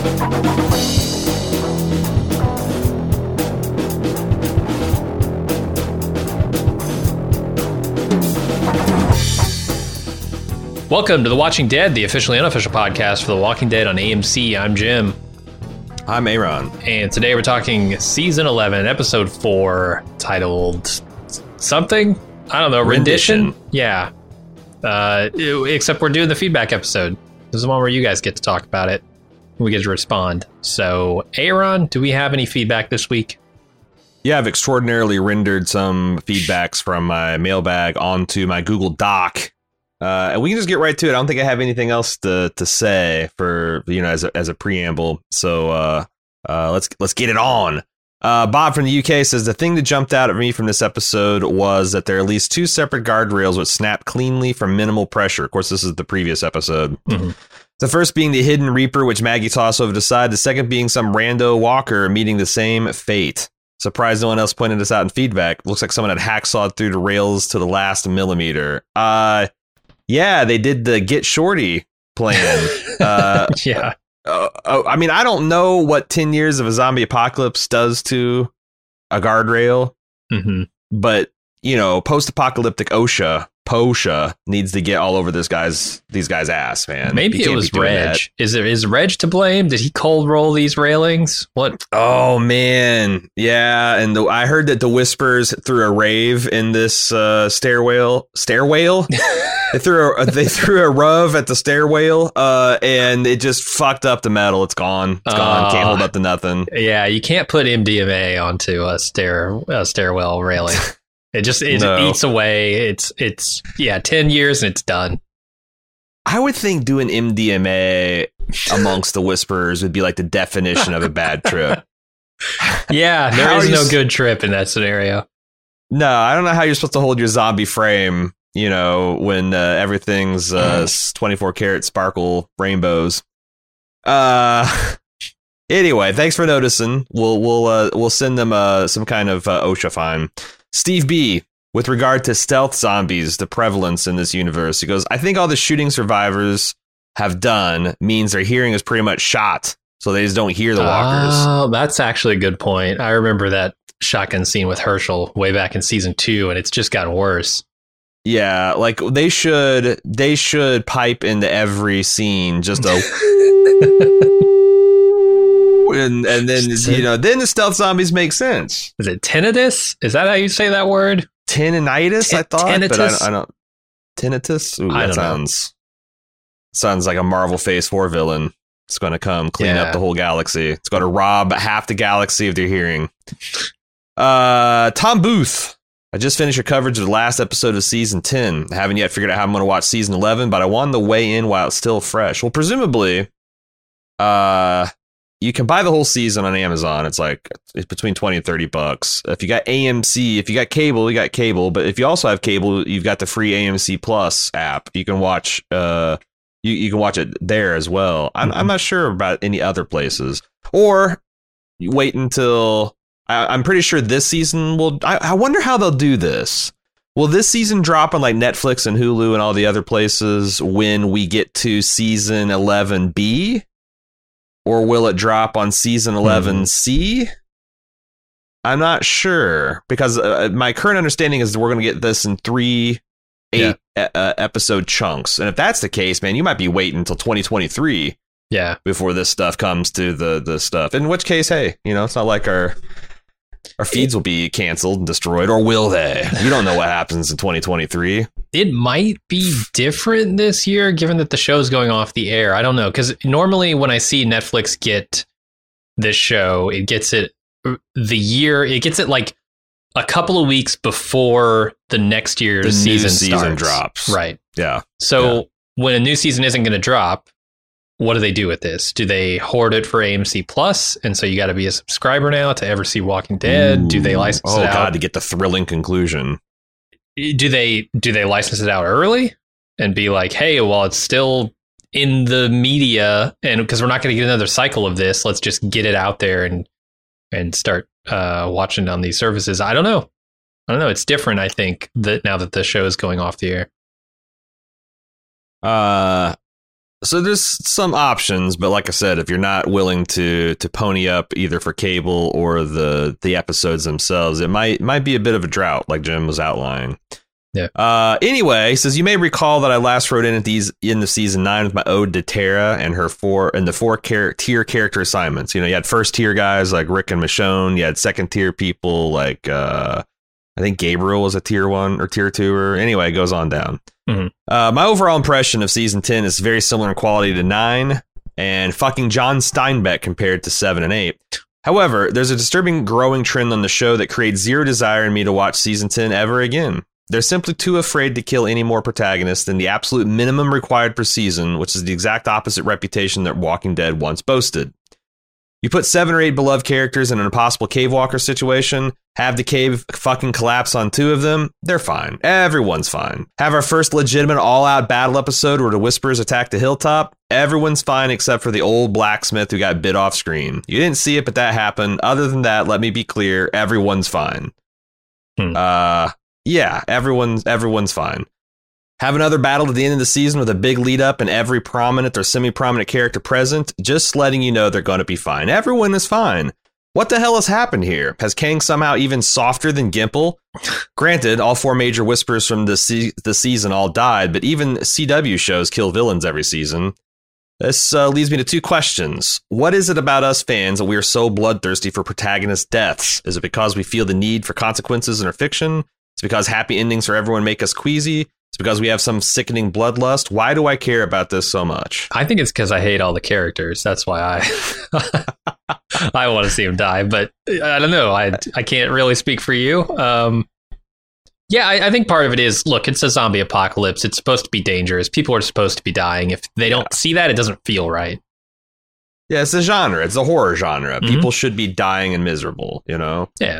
Welcome to The Watching Dead, the officially unofficial podcast for The Walking Dead on AMC. I'm Jim. I'm Aaron. And today we're talking Season 11, Episode 4, titled something? I don't know, Rendition? Yeah. Except we're doing the feedback episode. This is the one where you guys get to talk about it. We get to respond. So, Aaron, do we have any feedback this week? Yeah, I've extraordinarily rendered some feedbacks from my mailbag onto my Google Doc. And we can just get right to it. I don't think I have anything else to say for, as a preamble. So let's get it on. Bob from the UK says the thing that jumped out at me from this episode was that there are at least two separate guardrails which snap cleanly from minimal pressure. Of course, this is the previous episode. Mm-hmm. The first being the Hidden Reaper, which Maggie tossed over the side. The second being some rando walker meeting the same fate. Surprised no one else pointed this out in feedback. Looks like someone had hacksawed through the rails to the last millimeter. Yeah, they did the Get Shorty plan. Yeah. I mean, I don't know what 10 years of a zombie apocalypse does to a guardrail, but, post-apocalyptic POSHA needs to get all over these guys' ass, man. Maybe it was Reg. Is Reg to blame? Did he cold roll these railings? What? Oh, man. Yeah, and I heard that the Whispers threw a rave in this stairwell? They threw a rove at the stairwell, and it just fucked up the metal. It's gone. It's gone. Can't hold up to nothing. Yeah, you can't put MDMA onto a stairwell railing. It eats away. It's 10 years and it's done. I would think doing MDMA amongst the Whisperers would be like the definition of a bad trip. Yeah, there is no good trip in that scenario. No, I don't know how you're supposed to hold your zombie frame, when everything's 24 karat sparkle rainbows. Anyway, thanks for noticing. We'll send them some kind of OSHA fine. Steve B, with regard to stealth zombies, the prevalence in this universe, he goes, I think all the shooting survivors have done means their hearing is pretty much shot, so they just don't hear the walkers. Oh, that's actually a good point. I remember that shotgun scene with Herschel way back in season 2, and it's just gotten worse. Yeah, like they should pipe into every scene just a and then then the stealth zombies make sense. Is it tinnitus? Is that how you say that word? Tinnitus, I thought. Tinnitus? But I don't. Tinnitus? Ooh, that sounds like a Marvel Phase 4 villain. It's going to come clean up the whole galaxy. It's going to rob half the galaxy of their hearing. Tom Booth. I just finished your coverage of the last episode of season 10. I haven't yet figured out how I'm going to watch season 11, but I wanted to weigh in while it's still fresh. Well, presumably, you can buy the whole season on Amazon. It's between $20 and $30. If you got AMC, if you got cable, you got cable. But if you also have cable, you've got the free AMC Plus app. You can watch you can watch it there as well. I'm not sure about any other places. Or you wait until I'm pretty sure this season will. I wonder how they'll do this. Will this season drop on like Netflix and Hulu and all the other places when we get to season 11B? Or will it drop on season 11C? I'm not sure, because my current understanding is that we're going to get this in 3 8-episode chunks. And if that's the case, man, you might be waiting until 2023 before this stuff comes to the stuff. In which case, hey, it's not like our feeds will be canceled and destroyed, or will they? You don't know what happens in 2023. It might be different this year, given that the show's going off the air. I don't know, because normally when I see Netflix get this show, it gets it like a couple of weeks before the next year's season starts. Drops. Right. Yeah. So when a new season isn't going to drop, what do they do with this? Do they hoard it for AMC Plus? And so you got to be a subscriber now to ever see Walking Dead? Ooh. Do they license it out? Oh, God, to get the thrilling conclusion. Do they license it out early and be like, hey, well, it's still in the media, and because we're not going to get another cycle of this, let's just get it out there and start watching on these services. I don't know. It's different, I think, that now that the show is going off the air. So there's some options, but like I said, if you're not willing to pony up either for cable or the episodes themselves, it might be a bit of a drought, like Jim was outlining. Yeah. Anyway, he says, you may recall that I last wrote in at the season 9 with my ode to Tara and her four tier character assignments. You know, you had first tier guys like Rick and Michonne. You had second tier people like I think Gabriel was a tier 1 or tier 2, or anyway, it goes on down. Mm-hmm. My overall impression of season 10 is very similar in quality to 9 and fucking John Steinbeck compared to 7 and 8. However, there's a disturbing growing trend on the show that creates zero desire in me to watch season 10 ever again. They're simply too afraid to kill any more protagonists than the absolute minimum required per season, which is the exact opposite reputation that Walking Dead once boasted. You put 7 or 8 beloved characters in an impossible cave walker situation, have the cave fucking collapse on 2 of them, they're fine. Everyone's fine. Have our first legitimate all-out battle episode where the Whisperers attack the hilltop, everyone's fine except for the old blacksmith who got bit off screen. You didn't see it, but that happened. Other than that, let me be clear, everyone's fine. Yeah, everyone's fine. Have another battle at the end of the season with a big lead up and every prominent or semi-prominent character present, just letting you know they're going to be fine. Everyone is fine. What the hell has happened here? Has Kang somehow even softer than Gimple? Granted, all 4 major Whisperers from the season all died, but even CW shows kill villains every season. This leads me to 2 questions. What is it about us fans that we are so bloodthirsty for protagonist deaths? Is it because we feel the need for consequences in our fiction? It's because happy endings for everyone make us queasy? It's because we have some sickening bloodlust? Why do I care about this so much? I think it's because I hate all the characters. That's why I want to see them die. But I don't know. I can't really speak for you. Yeah, I think part of it is, look, it's a zombie apocalypse. It's supposed to be dangerous. People are supposed to be dying. If they don't see that, it doesn't feel right. Yeah, it's a genre. It's a horror genre. Mm-hmm. People should be dying and miserable, you know? Yeah.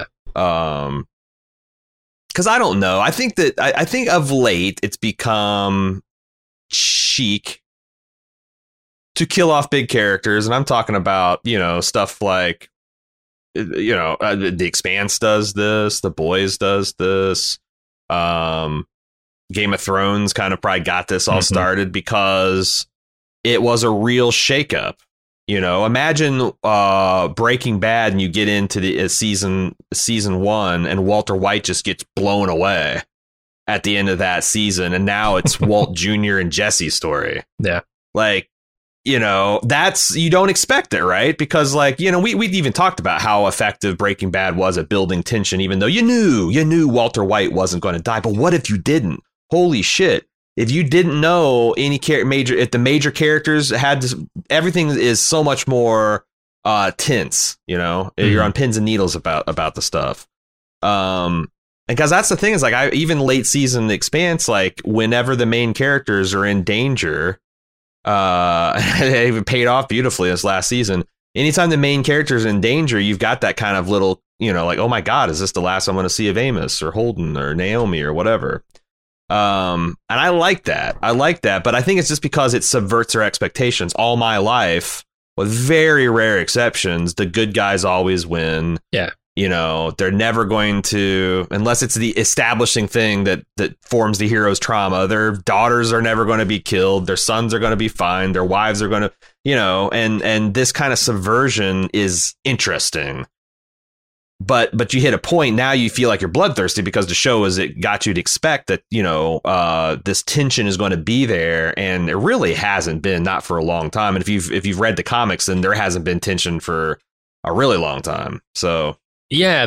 Because I don't know. I think of late it's become chic to kill off big characters, and I'm talking about, you know, stuff like, you know, The Expanse does this, The Boys does this, Game of Thrones kind of probably got this all started because it was a real shakeup. You know, imagine Breaking Bad and you get into the season 1 and Walter White just gets blown away at the end of that season. And now it's Walt Jr. and Jesse's story. Yeah. Like, you know, you don't expect it, right? Because, like, you know, we even talked about how effective Breaking Bad was at building tension, even though you knew Walter White wasn't going to die. But what if you didn't? Holy shit. If you didn't know if the major characters had everything is so much more tense, you know, you're on pins and needles about the stuff. Because that's the thing is, like, even late season The Expanse, like, whenever the main characters are in danger, it even paid off beautifully this last season. Anytime the main character is in danger, you've got that kind of little, you know, like, oh my God, is this the last I'm going to see of Amos or Holden or Naomi or whatever? And I like that, but I think it's just because it subverts our expectations. All my life, with very rare exceptions, the good guys always win. Yeah. You know, they're never going to, unless it's the establishing thing that forms the hero's trauma. Their daughters are never going to be killed. Their sons are going to be fine. Their wives are going to, you know, and this kind of subversion is interesting. But you hit a point now you feel like you're bloodthirsty because the show it got you to expect that, you know, this tension is going to be there, and it really hasn't been, not for a long time. And if you've read the comics, then there hasn't been tension for a really long time. So yeah,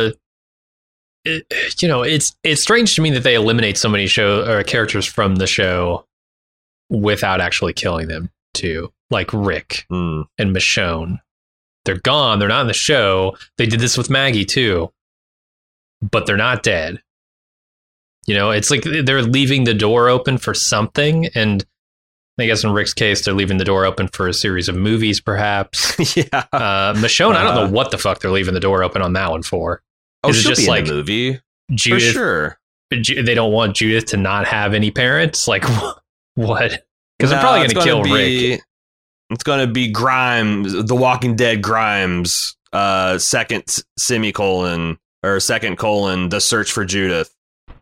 you know, it's strange to me that they eliminate so many characters from the show without actually killing them too, like Rick and Michonne. They're gone. They're not in the show. They did this with Maggie, too. But they're not dead. You know, it's like they're leaving the door open for something. And I guess in Rick's case, they're leaving the door open for a series of movies, perhaps. Yeah. Michonne, I don't know what the fuck they're leaving the door open on that one for. Is it just be like in the movie? Judith, for sure. They don't want Judith to not have any parents? Like, what? Because they're probably going to kill Rick. It's going to be Grimes, The Walking Dead Grimes, second colon, The Search for Judith.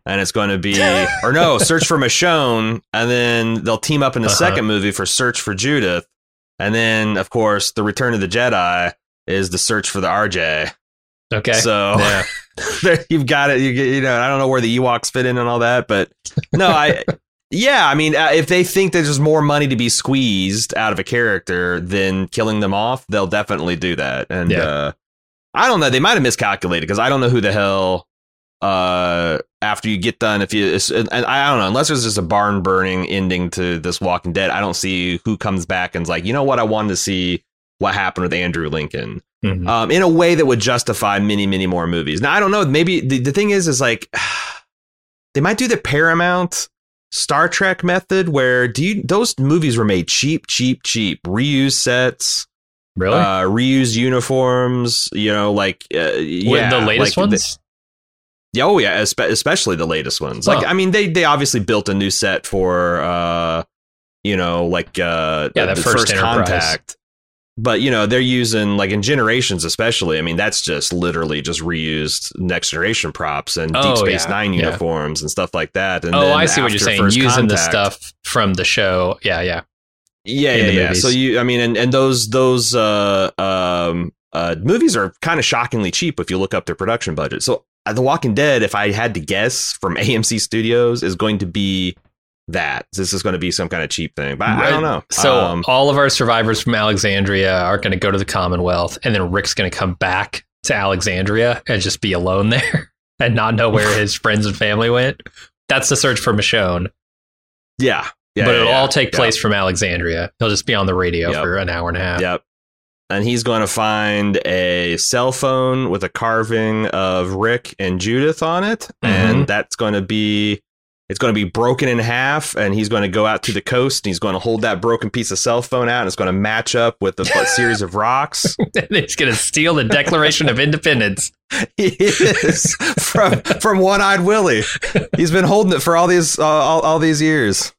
and it's going to be, or no, Search for Michonne, and then they'll team up in the second movie for Search for Judith, and then of course the Return of the Jedi is the Search for the RJ. Okay, so you've got it. You know, I don't know where the Ewoks fit in and all that, but no, I mean, if they think there's more money to be squeezed out of a character than killing them off, they'll definitely do that. And I don't know, they might have miscalculated because I don't know who the hell. After you get done, and I don't know, unless there's just a barn burning ending to this Walking Dead, I don't see who comes back and's like, you know what, I wanted to see what happened with Andrew Lincoln in a way that would justify many, many more movies. Now, I don't know, maybe the thing is like, they might do the Paramount Star Trek method where those movies were made cheap, reused sets. Really? Reused uniforms, you know, like, the latest ones? Oh yeah, especially the latest ones. Like, I mean, they obviously built a new set for, you know, like that the first Contact. But you know, they're using, like, in Generations especially. I mean, that's just literally just reused Next Generation props and Deep Space Nine uniforms and stuff like that. And I see what you're saying. Using the stuff from the show. Yeah. So I mean, and those movies are kind of shockingly cheap if you look up their production budget. So The Walking Dead, if I had to guess, from AMC Studios, is going to be that. This is going to be some kind of cheap thing, but I don't know. So all of our survivors from Alexandria are going to go to the Commonwealth, and then Rick's going to come back to Alexandria and just be alone there and not know where his friends and family went. That's the Search for Michonne. Yeah. But it'll all take place from Alexandria. He'll just be on the radio for an hour and a half. Yep. And he's going to find a cell phone with a carving of Rick and Judith on it. And it's going to be broken in half. And he's going to go out to the coast and he's going to hold that broken piece of cell phone out. And it's going to match up with a series of rocks. And he's going to steal the Declaration of Independence. He is from One-Eyed Willie. He's been holding it for all these years.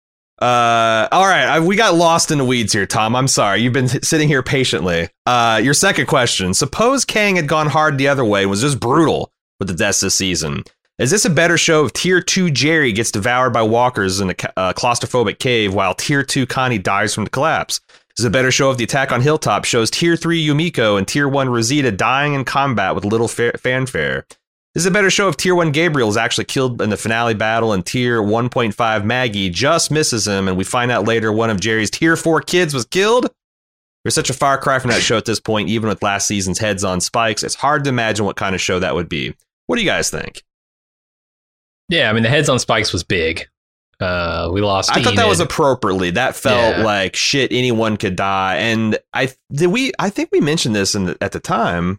All right, we got lost in the weeds here, Tom. I'm sorry. You've been sitting here patiently. Your second question: suppose Kang had gone hard the other way and was just brutal with the deaths this season. Is this a better show if Tier 2 Jerry gets devoured by walkers in a claustrophobic cave while Tier 2 Connie dies from the collapse? Is it a better show if the attack on Hilltop shows Tier 3 Yumiko and Tier 1 Rosita dying in combat with little fanfare? This is a better show if Tier 1 Gabriel is actually killed in the finale battle and Tier 1.5 Maggie just misses him and we find out later one of Jerry's Tier 4 kids was killed? There's such a far cry from that show at this point, even with last season's Heads on Spikes. It's hard to imagine what kind of show that would be. What do you guys think? Yeah, I mean, the Heads on Spikes was big. We lost I Enid. thought that was appropriately. That felt like shit, anyone could die. And I think we mentioned this at the time.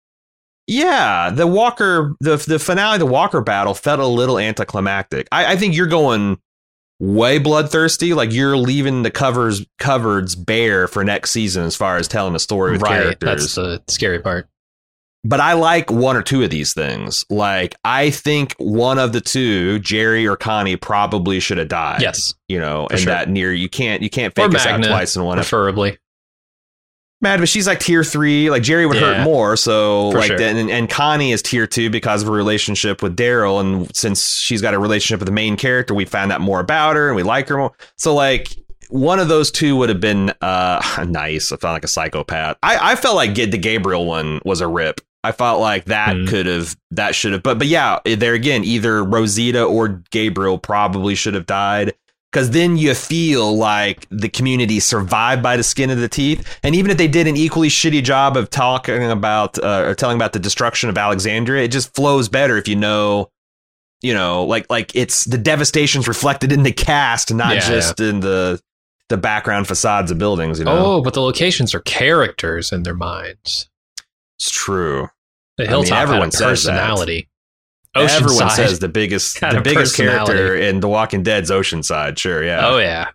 Yeah, the finale of the Walker battle felt a little anticlimactic. I think you're going way bloodthirsty. Like, you're leaving the cupboards bare for next season as far as telling a story with characters. That's the scary part. But I like one or two of these things. Like, I think one of the two, Jerry or Connie, probably should have died. Yes, you know, and that you can't fake us out twice in one. Preferably. Mad, but she's like Tier 3. Like, Jerry would hurt more. So like, sure. and Connie is Tier 2 because of her relationship with Daryl. And since she's got a relationship with the main character, we found out more about her and we like her more. So like, one of those two would have been nice. I felt like a psychopath. I felt like the Gabriel one was a rip. I felt like that should have. But yeah, there again, either Rosita or Gabriel probably should have died. Because then you feel like the community survived by the skin of the teeth. And even if they did an equally shitty job of talking about or telling about the destruction of Alexandria, it just flows better if you know, like it's the devastation's reflected in the cast, not just in the background facades of buildings. You know? Oh, but the locations are characters in their minds. It's true. The Hilltop everyone had a personality. Everyone says the biggest character in The Walking Dead's Oceanside. Sure, yeah.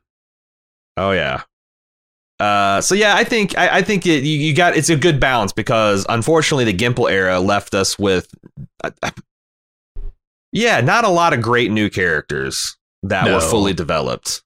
Oh yeah. So yeah, I think you got, it's a good balance because unfortunately the Gimple era left us with not a lot of great new characters that were fully developed.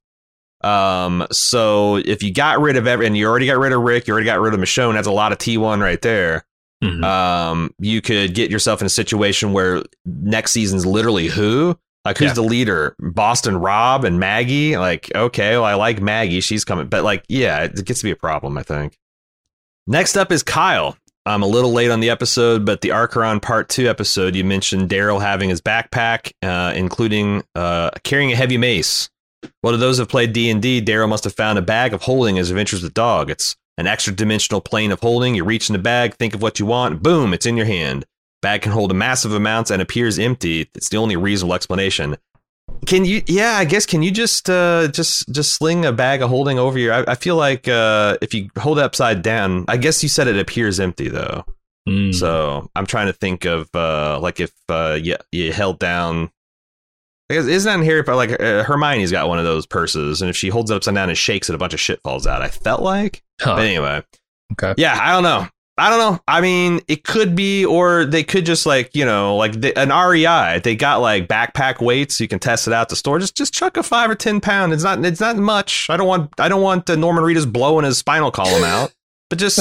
So if you got rid of and you already got rid of Rick, you already got rid of Michonne, that's a lot of T1 right there. You could get yourself in a situation where next season's literally who? Like, who's the leader? Boston Rob and Maggie? Like, okay, well, I like Maggie. She's coming. But, like, yeah, it gets to be a problem, I think. Next up is Kyle. I'm a little late on the episode, but the Archeron Part 2 episode, you mentioned Daryl having his backpack, including carrying a heavy mace. Well, to those who have played D&D, Daryl must have found a bag of holding as adventures with dog. It's an extra dimensional plane of holding. You reach in the bag, think of what you want, boom, it's in your hand. Bag can hold a massive amounts and appears empty. It's the only reasonable explanation. Can you? Yeah, I guess. Can you just sling a bag of holding over your? I feel like if you hold it upside down, I guess you said it appears empty though. So I'm trying to think of like if you held down. I guess isn't that in Harry Potter? Like Hermione's got one of those purses, and if she holds it upside down and shakes it, a bunch of shit falls out. I felt like. But anyway. Okay. Yeah, I don't know. I mean, it could be, or they could just like, you know, like an REI. They got like backpack weights. So you can test it out at the store. Just chuck a 5 or 10 pound. It's not much. I don't want Norman Reedus blowing his spinal column out, but just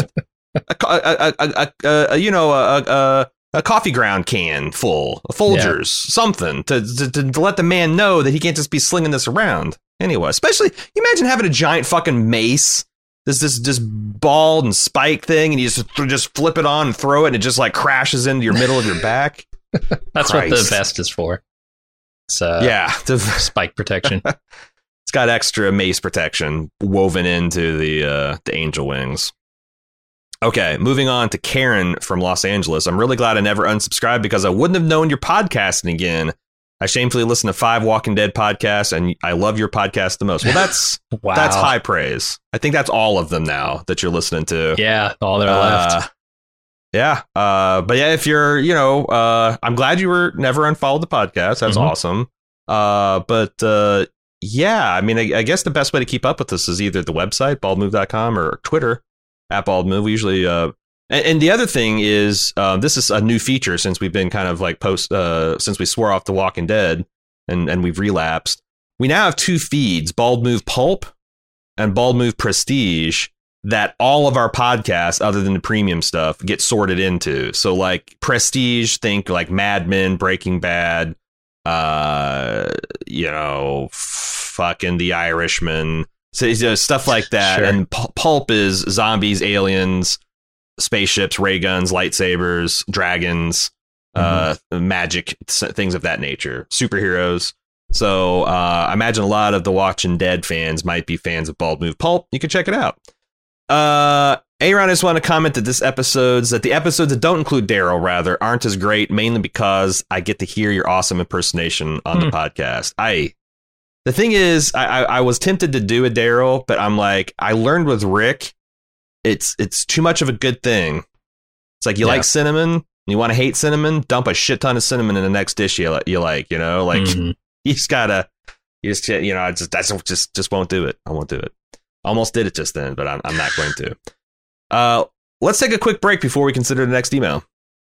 a coffee ground can full of Folgers, something to let the man know that he can't just be slinging this around. Anyway, especially you imagine having a giant fucking mace. This ball and spike thing, and you just flip it on and throw it, and it just like crashes into your middle of your back. That's Christ. What the vest is for. It's spike protection. It's got extra mace protection woven into the angel wings. Okay, moving on to Karen from Los Angeles. I'm really glad I never unsubscribed because I wouldn't have known you're podcasting again. I shamefully listen to 5 Walking Dead podcasts, and I love your podcast the most. Well, that's that's high praise. I think that's all of them now that you're listening to. Yeah, all that are left. Yeah, but yeah, if you're, I'm glad you were never unfollowed the podcast. That's awesome. But yeah, I mean, I guess the best way to keep up with us is either the website, baldmove.com, or Twitter, @baldmove. We usually... And the other thing is, this is a new feature since we've been kind of like since we swore off The Walking Dead and we've relapsed. We now have 2 feeds, Bald Move Pulp and Bald Move Prestige, that all of our podcasts, other than the premium stuff, get sorted into. So like Prestige, think like Mad Men, Breaking Bad, fucking The Irishman, so stuff like that. Sure. And Pulp is zombies, aliens, spaceships, ray guns, lightsabers, dragons, magic, things of that nature, superheroes. So I imagine a lot of the Watching Dead fans might be fans of Bald Move Pulp. You can check it out. Aaron, I just want to comment that the episodes that don't include Daryl, rather, aren't as great, mainly because I get to hear your awesome impersonation on the podcast. The thing is, I was tempted to do a Daryl, but I'm like, I learned with Rick, it's too much of a good thing. It's like you like cinnamon, you want to hate cinnamon, dump a shit ton of cinnamon in the next dish you like, you just gotta, I just won't do it. I won't do it. Almost did it just then, but I'm not going to. Let's take a quick break before we consider the next email.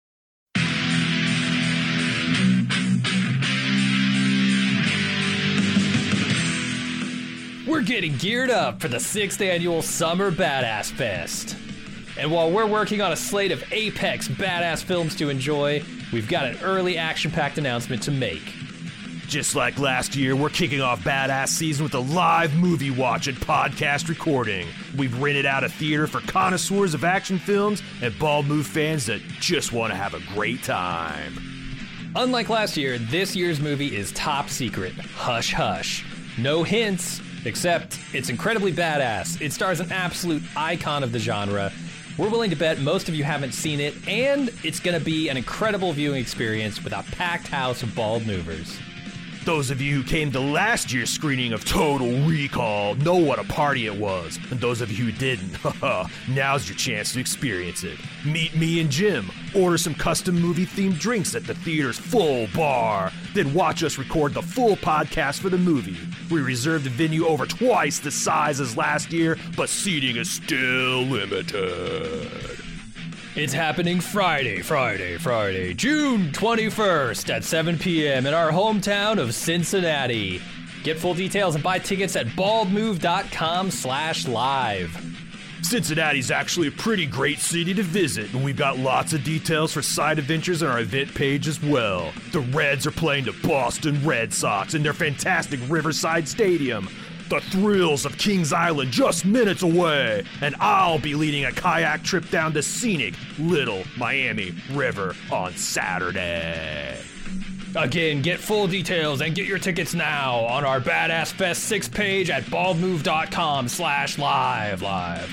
We're getting geared up for the 6th annual Summer Badass Fest. And while we're working on a slate of apex badass films to enjoy, we've got an early action-packed announcement to make. Just like last year, we're kicking off Badass Season with a live movie watch and podcast recording. We've rented out a theater for connoisseurs of action films and Bald Move fans that just want to have a great time. Unlike last year, this year's movie is top secret. Hush hush. No hints, except it's incredibly badass. It stars an absolute icon of the genre. We're willing to bet most of you haven't seen it, and it's going to be an incredible viewing experience with a packed house of Bald Movers. Those of you who came to last year's screening of Total Recall know what a party it was. And those of you who didn't, now's your chance to experience it. Meet me and Jim, order some custom movie-themed drinks at the theater's full bar, then watch us record the full podcast for the movie. We reserved the venue over twice the size as last year, but seating is still limited. It's happening Friday, June 21st at 7 p.m. in our hometown of Cincinnati. Get full details and buy tickets at baldmove.com/live. Cincinnati's actually a pretty great city to visit, and we've got lots of details for side adventures on our event page as well. The Reds are playing the Boston Red Sox in their fantastic Riverside Stadium. The thrills of Kings Island just minutes away, and I'll be leading a kayak trip down the scenic Little Miami River on Saturday. Again, get full details and get your tickets now on our Badass Fest 6 page at baldmove.com/live.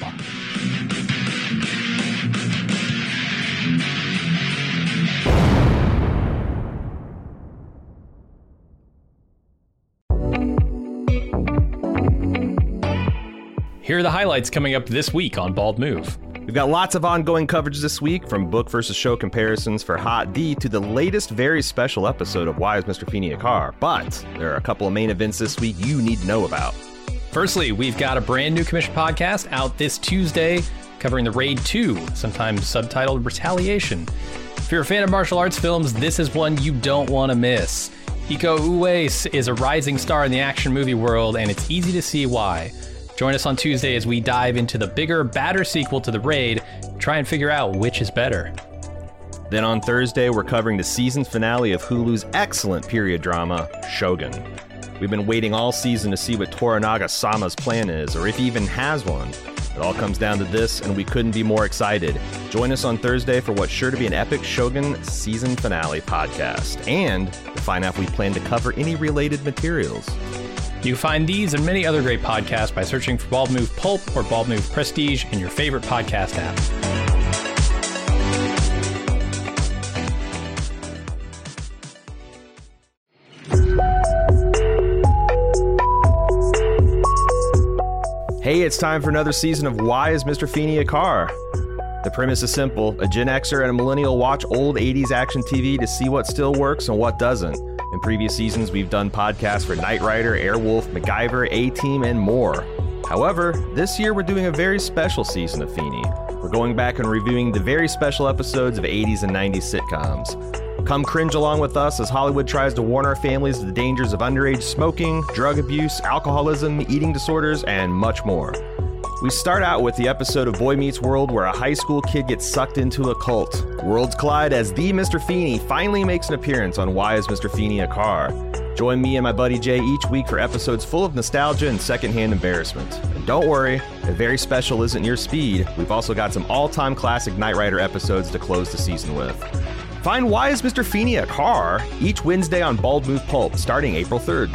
Here are the highlights coming up this week on Bald Move. We've got lots of ongoing coverage this week, from book versus show comparisons for Hot D to the latest very special episode of Why Is Mr. Feeney a Car? But there are a couple of main events this week you need to know about. Firstly, we've got a brand new commission podcast out this Tuesday covering the Raid 2, sometimes subtitled Retaliation. If you're a fan of martial arts films, this is one you don't want to miss. Iko Uwais is a rising star in the action movie world, and it's easy to see why. Join us on Tuesday as we dive into the bigger, badder sequel to The Raid, try and figure out which is better. Then on Thursday, we're covering the season finale of Hulu's excellent period drama, Shogun. We've been waiting all season to see what Toranaga-sama's plan is, or if he even has one. It all comes down to this, and we couldn't be more excited. Join us on Thursday for what's sure to be an epic Shogun season finale podcast, and to find out if we plan to cover any related materials. You can find these and many other great podcasts by searching for Bald Move Pulp or Bald Move Prestige in your favorite podcast app. Hey, it's time for another season of Why Is Mr. Feeney a Car? The premise is simple. A Gen Xer and a millennial watch old 80s action TV to see what still works and what doesn't. In previous seasons, we've done podcasts for Knight Rider, Airwolf, MacGyver, A-Team, and more. However, this year we're doing a very special season of Feeney. We're going back and reviewing the very special episodes of 80s and 90s sitcoms. Come cringe along with us as Hollywood tries to warn our families of the dangers of underage smoking, drug abuse, alcoholism, eating disorders, and much more. We start out with the episode of Boy Meets World where a high school kid gets sucked into a cult. Worlds collide as the Mr. Feeney finally makes an appearance on Why Is Mr. Feeney a Car? Join me and my buddy Jay each week for episodes full of nostalgia and secondhand embarrassment. And don't worry, if very special isn't your speed, we've also got some all-time classic Knight Rider episodes to close the season with. Find Why Is Mr. Feeney a Car? Each Wednesday on Bald Move Pulp, starting April 3rd.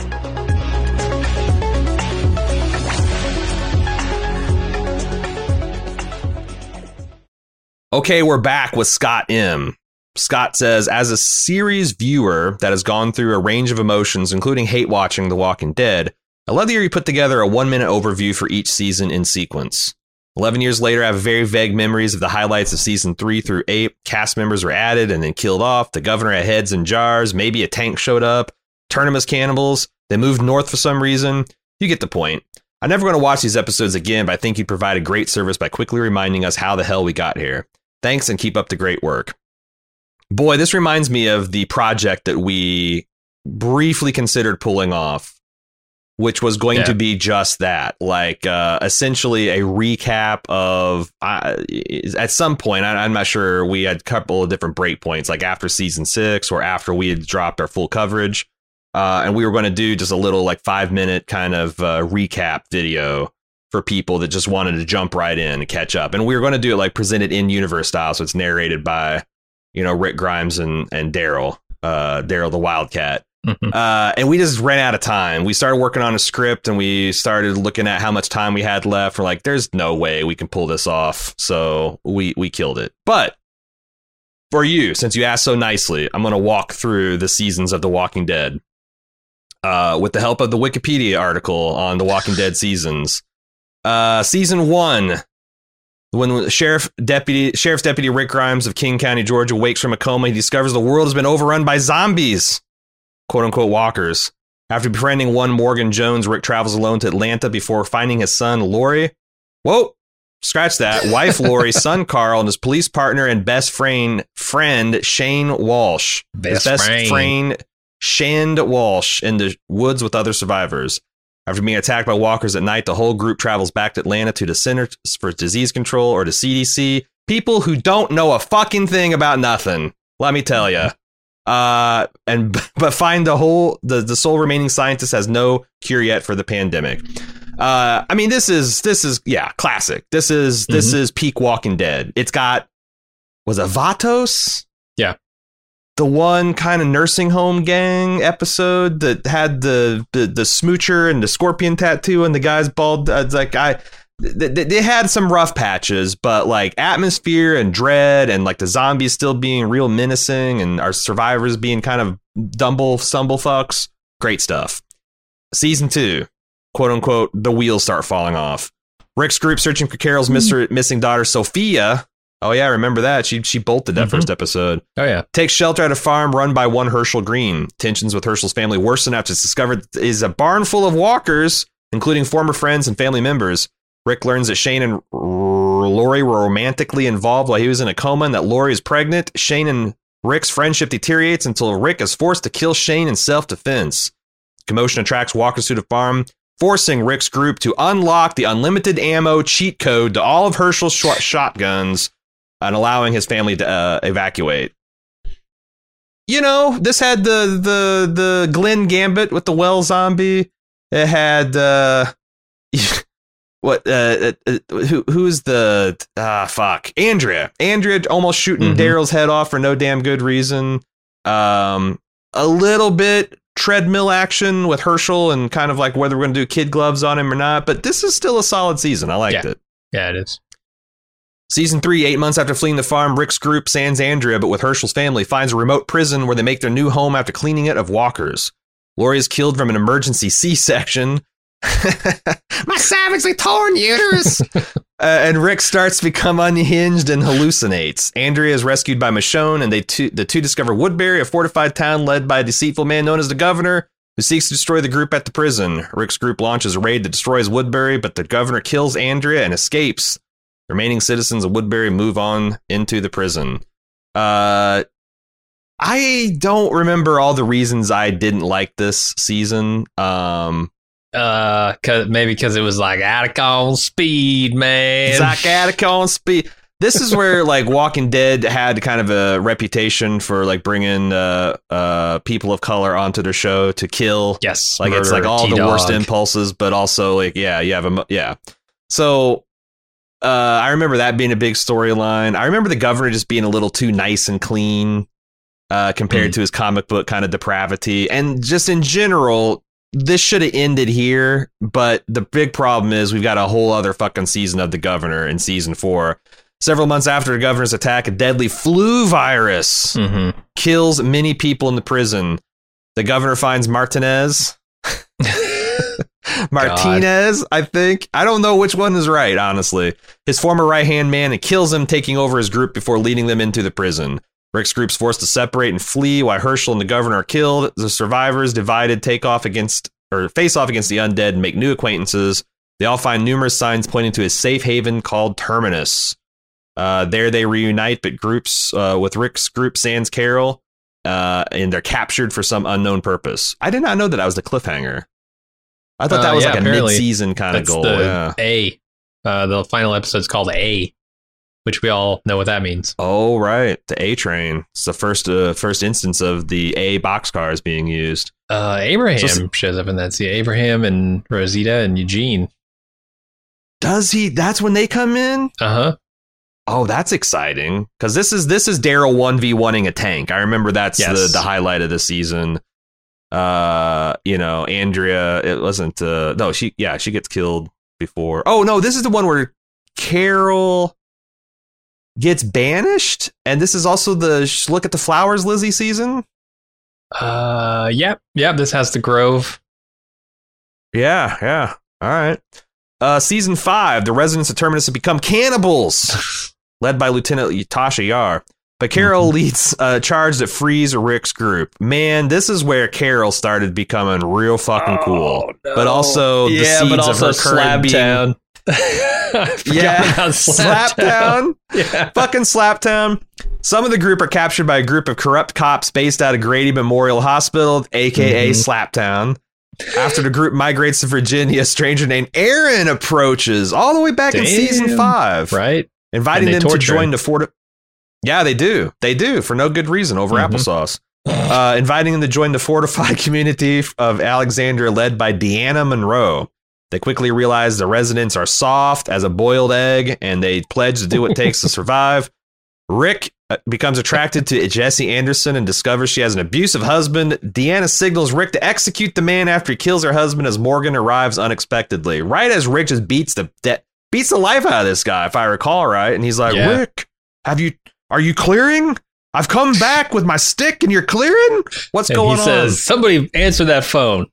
Okay, we're back with Scott M. Scott says, as a series viewer that has gone through a range of emotions, including hate watching The Walking Dead, I love that you put together a 1-minute overview for each season in sequence. 11 years later, I have very vague memories of the highlights of season 3 through 8. Cast members were added and then killed off. The governor had heads in jars. Maybe a tank showed up. Turned them as cannibals. They moved north for some reason. You get the point. I'm never going to watch these episodes again, but I think you provided great service by quickly reminding us how the hell we got here. Thanks and keep up the great work. Boy, this reminds me of the project that we briefly considered pulling off, which was going to be just that, like essentially a recap of, at some point, I'm not sure, we had a couple of different breakpoints, like after season 6 or after we had dropped our full coverage. And we were going to do just a little like 5-minute kind of recap video for people that just wanted to jump right in and catch up. And we were going to do it like presented in universe style. So it's narrated by, Rick Grimes and Daryl the Wildcat. Mm-hmm. And we just ran out of time. We started working on a script and we started looking at how much time we had left. We're like, there's no way we can pull this off. So we killed it. But for you, since you asked so nicely, I'm going to walk through the seasons of The Walking Dead with the help of the Wikipedia article on The Walking Dead seasons. Season 1, when Sheriff's Deputy Rick Grimes of King County, Georgia, wakes from a coma, he discovers the world has been overrun by zombies, quote unquote walkers. After befriending one Morgan Jones, Rick travels alone to Atlanta before finding his son, Lori. Whoa, scratch that. Wife, Lori, son, Carl, and his police partner and best friend, Shane Walsh. His best friend, Shane Walsh, in the woods with other survivors. After being attacked by walkers at night, the whole group travels back to Atlanta to the Center for Disease Control, or the CDC. People who don't know a fucking thing about nothing, let me tell you. But find the sole remaining scientist has no cure yet for the pandemic. I mean, this is classic. This is peak Walking Dead. It's got, was it Vatos? Yeah. The one kind of nursing home gang episode that had the smoocher and the scorpion tattoo and the guy's bald. They had some rough patches, but like atmosphere and dread and like the zombies still being real menacing and our survivors being kind of stumble fucks. Great stuff. Season 2, quote unquote, the wheels start falling off. Rick's group searching for Carol's missing daughter, Sophia. Oh, yeah, I remember that. She bolted that first episode. Oh, yeah. Takes shelter at a farm run by one Herschel Green. Tensions with Herschel's family worsen after it's discovered is a barn full of walkers, including former friends and family members. Rick learns that Shane and Lori were romantically involved while he was in a coma and that Lori is pregnant. Shane and Rick's friendship deteriorates until Rick is forced to kill Shane in self-defense. Commotion attracts walkers to the farm, forcing Rick's group to unlock the unlimited ammo cheat code to all of Herschel's shotguns and allowing his family to evacuate. You know, this had the Glenn Gambit with the well zombie. It had who's the Andrea almost shooting Daryl's head off for no damn good reason. A little bit treadmill action with Herschel and kind of like whether we're going to do kid gloves on him or not, but this is still a solid season. I liked it. Yeah, it is. Season 3, 8 months after fleeing the farm, Rick's group, sans Andrea, but with Herschel's family, finds a remote prison where they make their new home after cleaning it of walkers. Lori is killed from an emergency C-section. My savagely torn uterus! And Rick starts to become unhinged and hallucinates. Andrea is rescued by Michonne, and the two discover Woodbury, a fortified town led by a deceitful man known as the Governor, who seeks to destroy the group at the prison. Rick's group launches a raid that destroys Woodbury, but the Governor kills Andrea and escapes. The remaining citizens of Woodbury move on into the prison. I don't remember all the reasons I didn't like this season. Maybe because it was like Attic on speed, man. It's like Attic on speed. This is where like Walking Dead had kind of a reputation for like bringing people of color onto their show to kill. Yes, like murder, it's like all T-Dog. The worst impulses, but also like you have So I remember that being a big storyline. I remember the Governor just being a little too nice and clean compared to his comic book kind of depravity, and just in general. This should have ended here, but the big problem is we've got a whole other fucking season of the Governor in season 4. Several months after the Governor's attack, a deadly flu virus kills many people in the prison. The Governor finds Martinez, I think. I don't know which one is right, honestly. His former right-hand man, and kills him, taking over his group before leading them into the prison. Rick's group's forced to separate and flee while Herschel and the Governor are killed. The survivors divided face off against the undead and make new acquaintances. They all find numerous signs pointing to a safe haven called Terminus. There they reunite, but with Rick's group sans Carol, and they're captured for some unknown purpose. I did not know that was the cliffhanger. I thought that was like a mid-season kind of goal. The final episode's called A, which we all know what that means. Oh, right. The A train. It's the first instance of the A boxcars being used. Abraham shows up in that. See, Abraham and Rosita and Eugene. Does he? That's when they come in? Uh-huh. Oh, that's exciting. Because this is Daryl 1v1ing a tank. I remember that's the highlight of the season. Andrea, it wasn't... she gets killed before. Oh, no, this is the one where Carol gets banished, and this is also the Look at the Flowers Lizzie season. Yep. This has the Grove. Yeah. All right. Season 5, the residents of Terminus have become cannibals, led by Lieutenant Tasha Yar. But Carol leads a charge that frees Rick's group. Man, this is where Carol started becoming real fucking cool. No. But also the seeds of her current being. Slaptown. Yeah. Fucking Slaptown. Some of the group are captured by a group of corrupt cops based out of Grady Memorial Hospital, aka Slaptown. After the group migrates to Virginia, a stranger named Aaron approaches all the way back in season 5. Right. Inviting them to join the fort. Yeah, they do. They do for no good reason over applesauce. Inviting them to join the fortified community of Alexandria led by Deanna Monroe. They quickly realize the residents are soft as a boiled egg, and they pledge to do what it takes to survive. Rick becomes attracted to Jesse Anderson and discovers she has an abusive husband. Deanna signals Rick to execute the man after he kills her husband as Morgan arrives unexpectedly. Right as Rick just beats the life out of this guy, if I recall right. And he's like, Rick, are you clearing? I've come back with my stick and you're clearing? What's going on? He says, somebody answer that phone.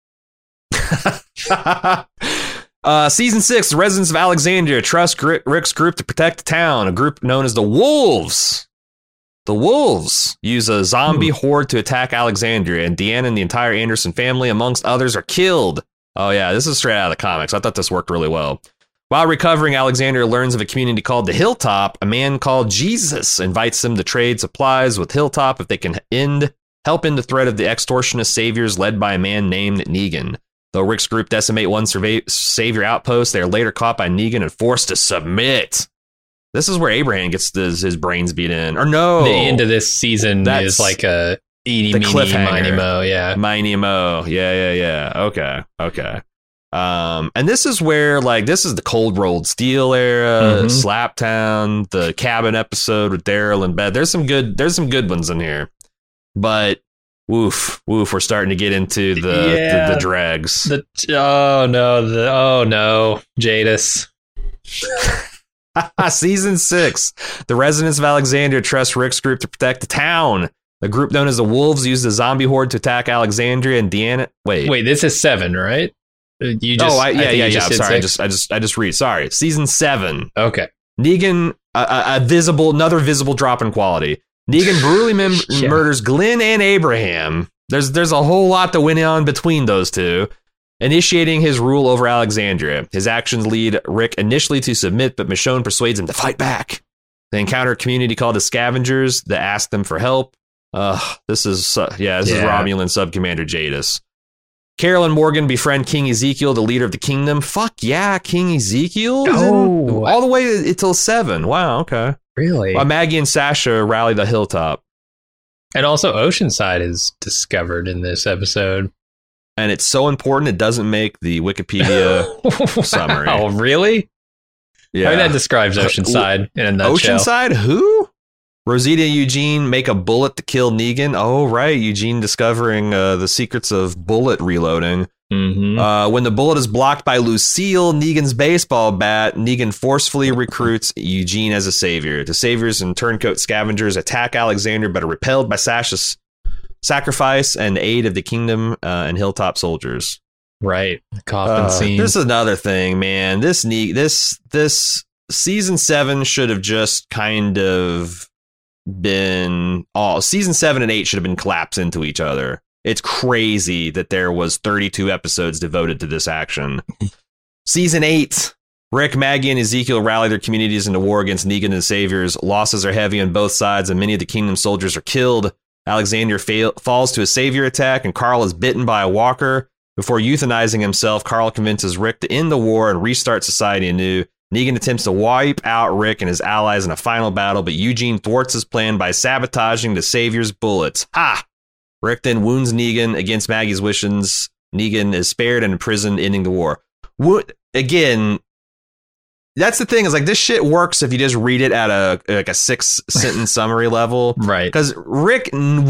Season 6, the residents of Alexandria trust Rick's group to protect the town. A group known as the Wolves. The Wolves use a zombie horde to attack Alexandria, and Deanna and the entire Anderson family, amongst others, are killed. Oh yeah, this is straight out of the comics. I thought this worked really well. While recovering, Alexandria learns of a community called the Hilltop. A man called Jesus invites them to trade supplies with Hilltop if they can help end the threat of the extortionist saviors led by a man named Negan. Though Rick's group decimate one savior outpost, they are later caught by Negan and forced to submit. This is where Abraham gets his brains beat in. Or no. The end of this season is like a eeny, meeny, miny, mo. Yeah. Miny, mo. Yeah. Okay. And this is where, like, this is the Cold Rolled Steel era, Slaptown, the cabin episode with Daryl and Beth. There's some good ones in here. But woof, we're starting to get into the dregs. Oh no, Jadis. Season 6. The residents of Alexandria trust Rick's group to protect the town. The group known as the Wolves used the zombie horde to attack Alexandria and Deanna. Wait, this is 7, right? You just, I'm sorry. I just read. Sorry. Season 7. Okay. Negan, another visible drop in quality. Negan brutally murders Glenn and Abraham. There's a whole lot that went on between those two, initiating his rule over Alexandria. His actions lead Rick initially to submit, but Michonne persuades him to fight back. They encounter a community called the Scavengers that ask them for help. This is Romulan Subcommander Jadis. Carol and Morgan befriend King Ezekiel, the leader of the kingdom. Fuck yeah, King Ezekiel? All the way until 7. Wow, okay. Really? Maggie and Sasha rally the Hilltop. And also Oceanside is discovered in this episode. And it's so important it doesn't make the Wikipedia summary. Oh, really? Yeah. I mean, that describes Oceanside in a nutshell. Oceanside? Who? Rosita and Eugene make a bullet to kill Negan. Oh, right. Eugene discovering the secrets of bullet reloading. When the bullet is blocked by Lucille, Negan's baseball bat, Negan forcefully recruits Eugene as a savior. The saviors and turncoat scavengers attack Alexander, but are repelled by Sasha's sacrifice and aid of the kingdom and Hilltop soldiers. Right. Coffin scene. This is another thing, man. This season 7 should have just kind of been season 7 and 8 should have been collapsed into each other. It's crazy that there was 32 episodes devoted to this action. Season 8, Rick, Maggie, and Ezekiel rally their communities into war against Negan and the Saviors. Losses are heavy on both sides, and many of the kingdom soldiers are killed. Alexander falls to a savior attack, and Carl is bitten by a walker. Before euthanizing himself, Carl convinces Rick to end the war and restart society anew. Negan attempts to wipe out Rick and his allies in a final battle, but Eugene thwarts his plan by sabotaging the Savior's bullets. Ha! Rick then wounds Negan against Maggie's wishes. Negan is spared and imprisoned, ending the war. Again, that's the thing, is like, this shit works if you just read it at a 6-sentence summary level. Right. Because Rick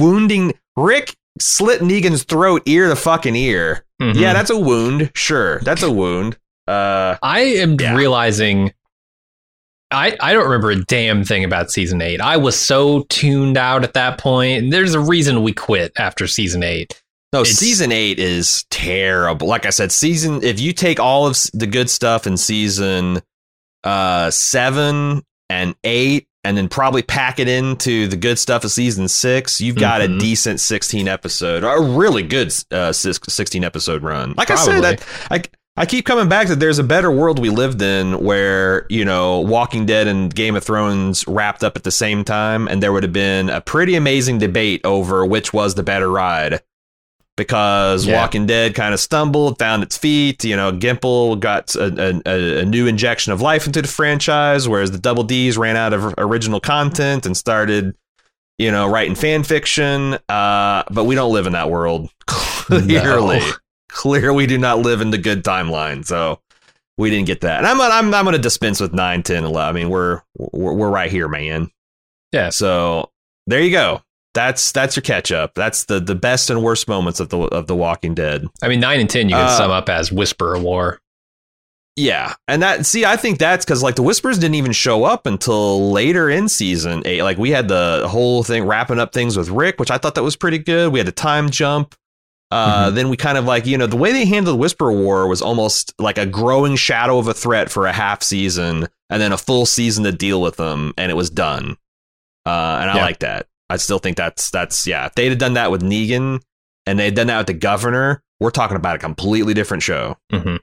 slit Negan's throat ear to fucking ear. Yeah, that's a wound. Sure, that's a wound. I am realizing I don't remember a damn thing about season 8. I was so tuned out at that point. There's a reason we quit after season 8. No, season 8 is terrible. Like I said, if you take all of the good stuff in season 7 and 8 and then probably pack it into the good stuff of season 6, you've got a decent 16 episode, a really good 16 episode run. Like probably. I said, I keep coming back that there's a better world we lived in where, Walking Dead and Game of Thrones wrapped up at the same time, and there would have been a pretty amazing debate over which was the better ride. because Walking Dead kind of stumbled, found its feet. You know, Gimple got a new injection of life into the franchise, whereas the Double D's ran out of original content and started, you know, writing fan fiction. But we don't live in that world. Clearly, we do not live in the good timeline. So we didn't get that. And I'm going to dispense with 9, 10, 11. I mean, we're right here, man. Yeah. So there you go. That's your catch up. That's the best and worst moments of the Walking Dead. I mean, 9 and 10 you can sum up as Whisper of War. Yeah, and I think that's because like the Whispers didn't even show up until later in season 8. Like we had the whole thing wrapping up things with Rick, which I thought that was pretty good. We had a time jump. Then we kind of like, you know, the way they handled Whisper War was almost like a growing shadow of a threat for a half season and then a full season to deal with them, and it was done. And I like that. I still think that's if they'd have done that with Negan and they'd done that with the Governor, we're talking about a completely different show. Mm-hmm.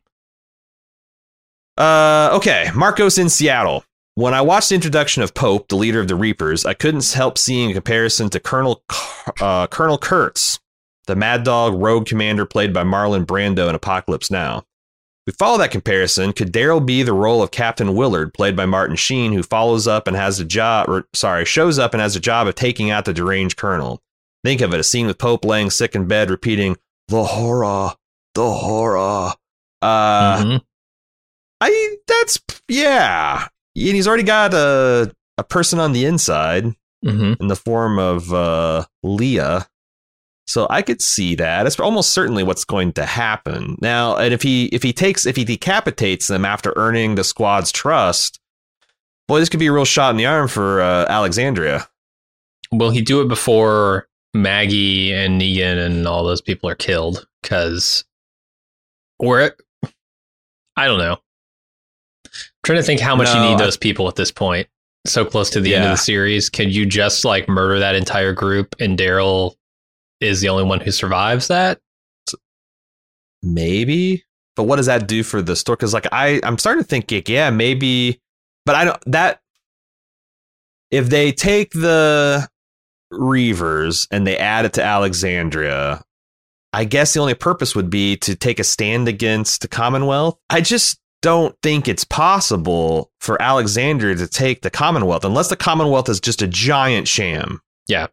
Okay, Marcos in Seattle. When I watched the introduction of Pope, the leader of the Reapers, I couldn't help seeing a comparison to Colonel Kurtz, the Mad Dog rogue commander played by Marlon Brando in Apocalypse Now. If we follow that comparison, could Daryl be the role of Captain Willard, played by Martin Sheen, who shows up and has a job of taking out the deranged colonel? Think of it, a scene with Pope laying sick in bed, repeating, the horror. And he's already got a person on the inside in the form of Leah. So I could see that. It's almost certainly what's going to happen. Now, and if he decapitates them after earning the squad's trust, boy, this could be a real shot in the arm for Alexandria. Will he do it before Maggie and Negan and all those people are killed? Because I don't know. I'm trying to think how much you need those people at this point. So close to the end of the series. Can you just like murder that entire group and Daryl is the only one who survives that? Maybe. But what does that do for the story? Because like I'm starting to think, yeah, maybe. But I don't that if they take the Reavers and they add it to Alexandria, I guess the only purpose would be to take a stand against the Commonwealth. I just don't think it's possible for Alexandria to take the Commonwealth unless the Commonwealth is just a giant sham. Yeah.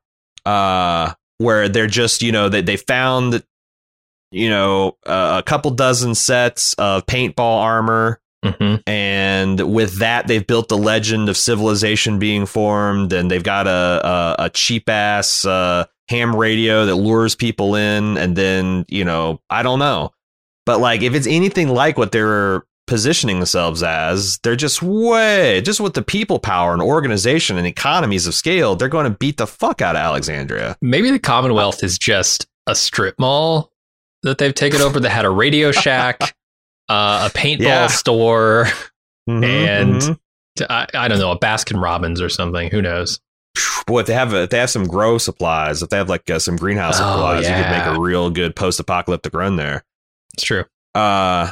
Where they're just, you know, they found, you know, a couple dozen sets of paintball armor. Mm-hmm. And with that, they've built the legend of civilization being formed. And they've got a cheap ass ham radio that lures people in. And then, you know, I don't know. But like, if it's anything like what they're positioning themselves as, they're just with the people power and organization and economies of scale, they're going to beat the fuck out of Alexandria. Maybe the Commonwealth is just a strip mall that they've taken over that had a Radio Shack, a paintball store, and I don't know, a Baskin Robbins or something. Who knows? Boy, if they have some grow supplies, if they have like some greenhouse supplies, you could make a real good post-apocalyptic run there. It's true. I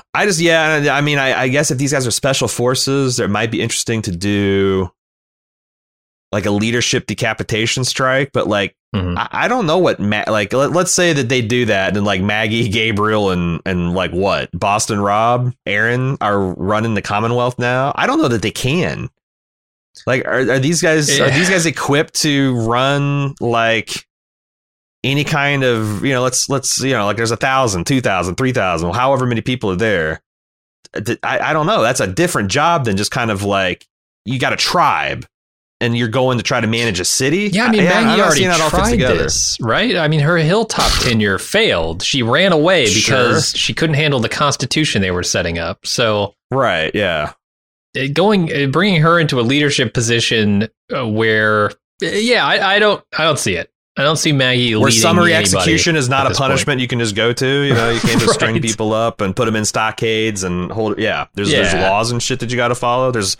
guess if these guys are special forces, it might be interesting to do like a leadership decapitation strike. But like, I don't know what, let's say that they do that and like Maggie, Gabriel and like what, Boston Rob, Aaron are running the Commonwealth now. I don't know that they can. Like, are these guys equipped to run like any kind of, you know, let's you know, like there's 1,000, 2,000, 3,000, however many people are there. I don't know. That's a different job than just kind of like you got a tribe and you're going to try to manage a city. Yeah, I mean, Maggie already tried this, right? I mean, her Hilltop tenure failed. She ran away because she couldn't handle the Constitution they were setting up. So right, yeah. Bringing her into a leadership position where, I don't see it. I don't see Maggie where leading summary execution is not a punishment you can just go to. You know, you can't just string Right. people up and put them in stockades and hold. Yeah, there's laws and shit that you got to follow. There's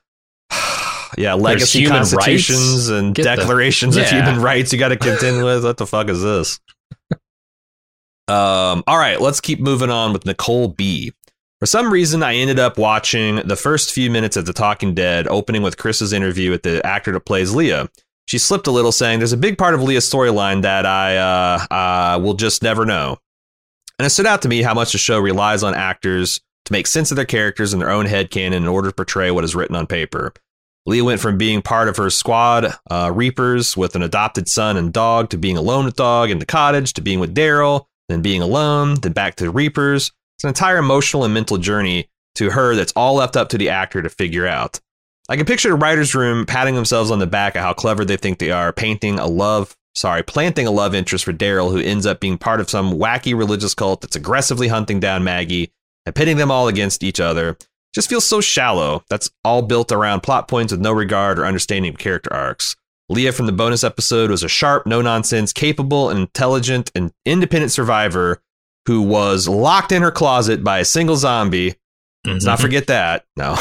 legacy human constitutions rights. and Get the- declarations of human rights you got to contend with. What the fuck is this? All right, let's keep moving on with Nicole B. For some reason, I ended up watching the first few minutes of The Talking Dead, opening with Chris's interview with the actor that plays Leah. She slipped a little, saying, "There's a big part of Leah's storyline that I will just never know." And it stood out to me how much the show relies on actors to make sense of their characters in their own headcanon in order to portray what is written on paper. Leah went from being part of her squad, Reapers, with an adopted son and dog, to being alone with dog in the cottage, to being with Daryl, then being alone, then back to the Reapers. It's an entire emotional and mental journey to her that's all left up to the actor to figure out. I can picture the writer's room patting themselves on the back at how clever they think they are, planting a love interest for Daryl, who ends up being part of some wacky religious cult that's aggressively hunting down Maggie and pitting them all against each other. Just feels so shallow. That's all built around plot points with no regard or understanding of character arcs. Leah from the bonus episode was a sharp, no-nonsense, capable, and intelligent, and independent survivor who was locked in her closet by a single zombie. Let's not forget that. No.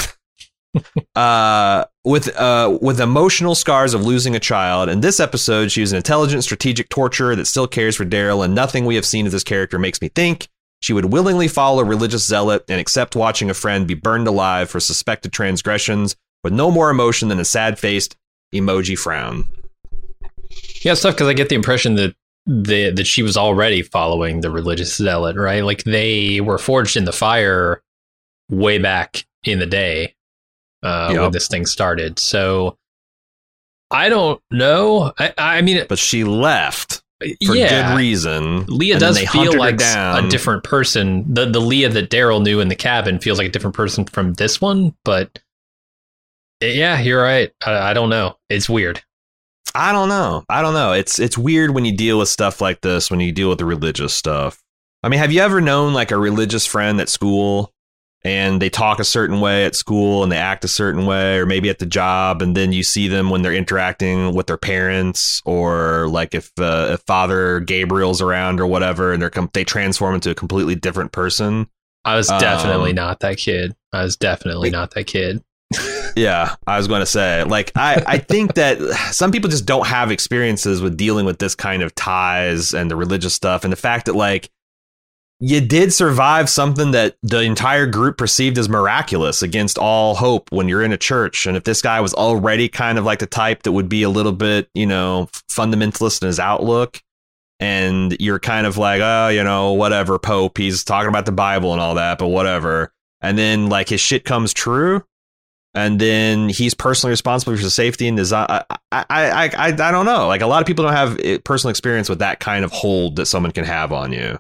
With emotional scars of losing a child. In this episode, she was an intelligent, strategic torturer that still cares for Daryl, and nothing we have seen of this character makes me think she would willingly follow a religious zealot and accept watching a friend be burned alive for suspected transgressions with no more emotion than a sad-faced emoji frown. Yeah, it's tough because I get the impression that she was already following the religious zealot, right? Like they were forged in the fire way back in the day when this thing started. So I don't know. I mean, but she left. For good reason. Leah does feel like a different person. The Leah that Daryl knew in the cabin feels like a different person from this one. But yeah, you're right. I don't know. It's weird. I don't know. It's weird when you deal with stuff like this, when you deal with the religious stuff. I mean, have you ever known like a religious friend at school and they talk a certain way at school and they act a certain way, or maybe at the job, and then you see them when they're interacting with their parents, or like if Father Gabriel's around or whatever, and they transform into a completely different person? I was definitely not that kid. Yeah, I was going to say, like, I think that some people just don't have experiences with dealing with this kind of ties and the religious stuff, and the fact that, like, you did survive something that the entire group perceived as miraculous against all hope when you're in a church. And if this guy was already kind of like the type that would be a little bit, fundamentalist in his outlook, and you're kind of like, oh, whatever, Pope, he's talking about the Bible and all that, but whatever. And then like his shit comes true, and then he's personally responsible for the safety and design. I don't know. Like, a lot of people don't have personal experience with that kind of hold that someone can have on you.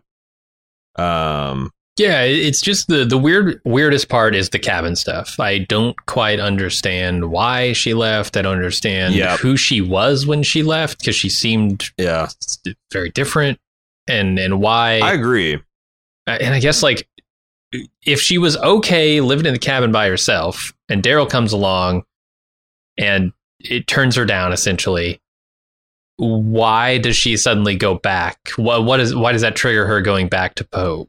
Yeah, it's just the weirdest part is the cabin stuff. I don't quite understand why she left. I don't understand who she was when she left, because she seemed very different, and why. I agree. And I guess, like, if she was okay living in the cabin by herself and Daryl comes along and it turns her down, essentially, why does she suddenly go back? Why does that trigger her going back to Pope?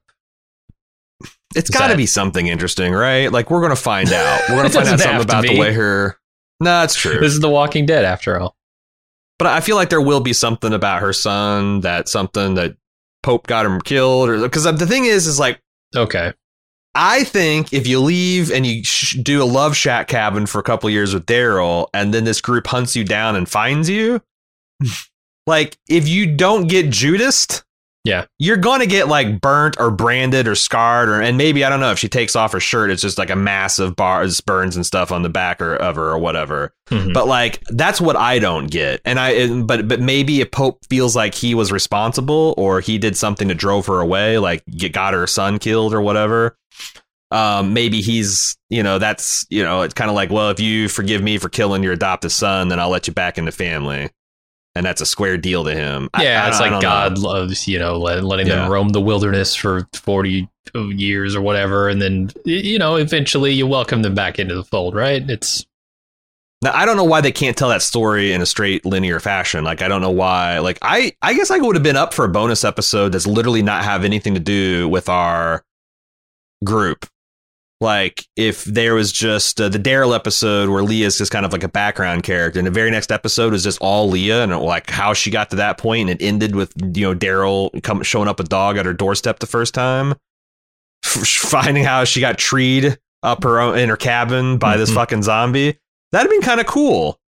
It's got to be something interesting, right? Like, we're going to find out. We're going to find out something about the way her... No, it's true. This is The Walking Dead, after all. But I feel like there will be something about her son, something that Pope got him killed, or because the thing is like, okay, I think if you leave and you do a love shack cabin for a couple of years with Daryl, and then this group hunts you down and finds you, like, if you don't get Judas'd, you're going to get like burnt or branded or scarred, and maybe, I don't know, if she takes off her shirt, it's just like a massive burns and stuff on the back of her or whatever. Mm-hmm. But like, that's what I don't get. And but maybe if Pope feels like he was responsible, or he did something that drove her away, like got her son killed or whatever. Maybe he's, that's, it's kind of like, well, if you forgive me for killing your adopted son, then I'll let you back in the family. And that's a square deal to him. Yeah, it's like God loves, letting them roam the wilderness for 40 years or whatever. And then, eventually you welcome them back into the fold, right? Now, I don't know why they can't tell that story in a straight linear fashion. Like, I don't know why. Like, I guess I would have been up for a bonus episode that's literally not have anything to do with our group. Like, if there was just the Daryl episode where Leah's just kind of like a background character, and the very next episode is just all Leah, and like how she got to that point, and it ended with, Daryl showing up a dog at her doorstep the first time, finding how she got treed up in her cabin by this fucking zombie. That'd been kind of cool.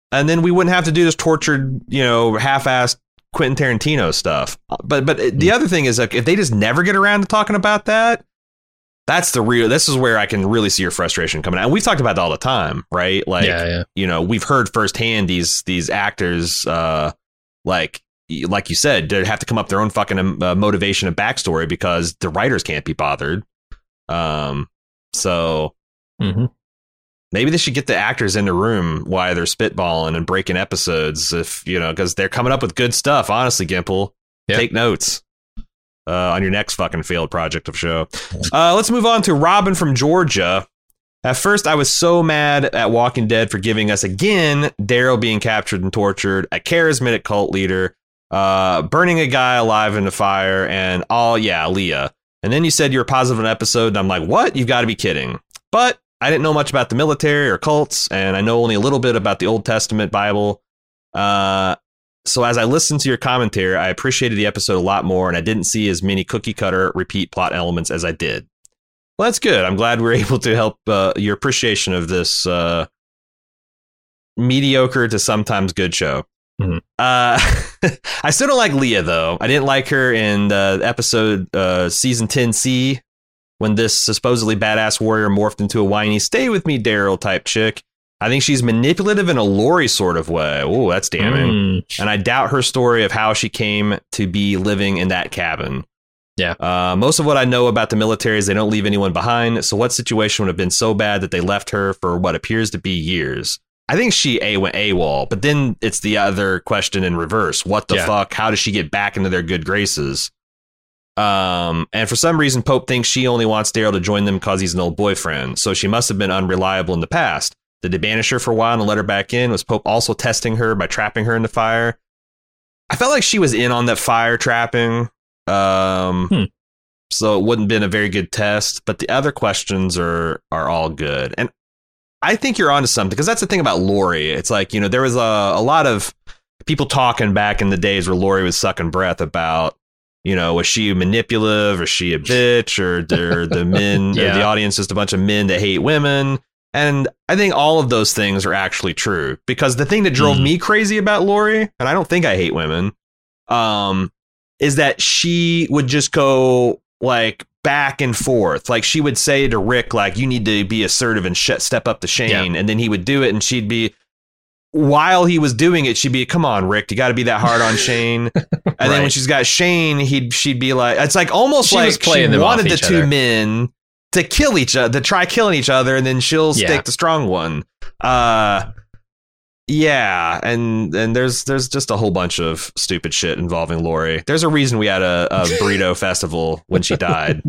and then we wouldn't have to do this tortured, half-assed Quentin Tarantino stuff. But the other thing is, like, if they just never get around to talking about that, this is where I can really see your frustration coming out. And we've talked about that all the time, right? Like, we've heard firsthand these actors, like you said, they have to come up with their own fucking motivation and backstory because the writers can't be bothered. So maybe they should get the actors in the room while they're spitballing and breaking episodes, because they're coming up with good stuff. Honestly, Gimple, take notes on your next fucking failed project of show. Let's move on to Robin from Georgia. At first, I was so mad at Walking Dead for giving us again Daryl being captured and tortured, a charismatic cult leader, burning a guy alive in the fire, and Leah. And then you said you were positive on an episode, and I'm like, what? You've got to be kidding. But I didn't know much about the military or cults, and I know only a little bit about the Old Testament Bible. So as I listened to your commentary, I appreciated the episode a lot more, and I didn't see as many cookie cutter repeat plot elements as I did. Well, that's good. I'm glad we're able to help your appreciation of this mediocre to sometimes good show. I still don't like Leah, though. I didn't like her in the episode season 10C when this supposedly badass warrior morphed into a whiny "stay with me, Daryl" type chick. I think she's manipulative in a Lori sort of way. Oh, that's damning. And I doubt her story of how she came to be living in that cabin. Yeah. Most of what I know about the military is they don't leave anyone behind. So what situation would have been so bad that they left her for what appears to be years? I think she went AWOL, but then it's the other question in reverse. What the fuck? How does she get back into their good graces? And for some reason, Pope thinks she only wants Daryl to join them because he's an old boyfriend. So she must have been unreliable in the past. Did they banish her for a while and let her back in? Was Pope also testing her by trapping her in the fire? I felt like she was in on that fire trapping. So it wouldn't have been a very good test. But the other questions are all good. And I think you're onto something, because that's the thing about Lori. It's like, there was a lot of people talking back in the days where Lori was sucking breath about, was she manipulative, or is she a bitch, or the men, or the audience just a bunch of men that hate women. And I think all of those things are actually true, because the thing that drove me crazy about Lori, and I don't think I hate women, is that she would just go like back and forth. Like she would say to Rick, like, you need to be assertive and step up to Shane. And then he would do it, and she'd be, while he was doing it, she'd be, come on, Rick, you got to be that hard on Shane. And then when she's got Shane, she'd be like, it's like almost like she wanted the two men to kill each other, to try killing each other, and then she'll stick the strong one. And there's just a whole bunch of stupid shit involving Lori. There's a reason we had a burrito festival when she died.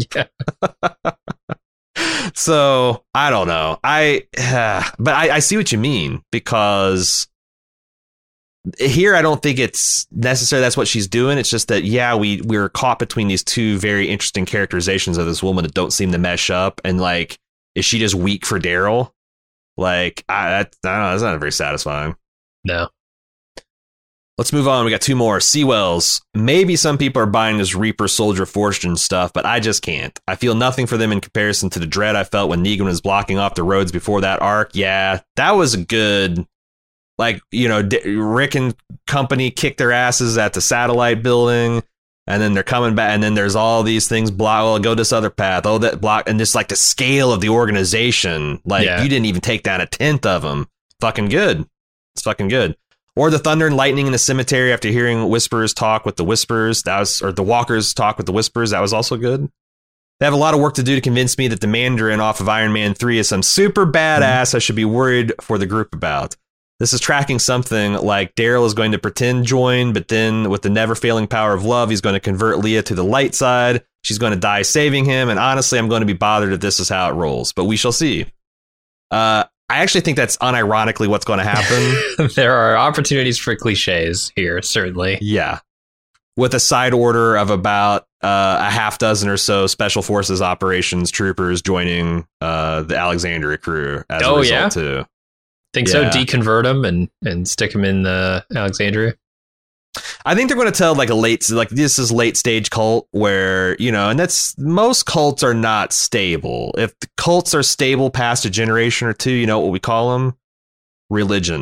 So I don't know. But I see what you mean, because here I don't think it's necessary that's what she's doing. It's just that we're caught between these two very interesting characterizations of this woman that don't seem to mesh up. And like, is she just weak for Daryl? Like, I don't know. That's not very satisfying. No. Let's move on. We got two more. Seawells. Maybe some people are buying this Reaper Soldier Fortune stuff, but I just can't. I feel nothing for them in comparison to the dread I felt when Negan was blocking off the roads before that arc. Yeah, that was a good, like, Rick and company kicked their asses at the satellite building, and then they're coming back, and then there's all these things block. Well, go this other path. Oh, that block, and just like the scale of the organization, like you didn't even take down a tenth of them. Fucking good. It's fucking good. Or the thunder and lightning in the cemetery after hearing Whisperers talk with the Whispers. Or the Walkers talk with the Whispers. That was also good. They have a lot of work to do to convince me that the Mandarin off of Iron Man 3 is some super badass I should be worried for the group about. This is tracking something like Daryl is going to pretend join, but then with the never failing power of love, he's going to convert Leah to the light side. She's going to die saving him. And honestly, I'm going to be bothered if this is how it rolls, but we shall see. I actually think that's unironically what's going to happen. There are opportunities for cliches here, certainly. Yeah. With a side order of about a half dozen or so special forces operations troopers joining the Alexandria crew as a result too. Think so? Deconvert them and stick them in the Alexandria? I think they're going to tell this is late stage cult where, and that's, most cults are not stable. If the cults are stable past a generation or two, you know what we call them? Religions.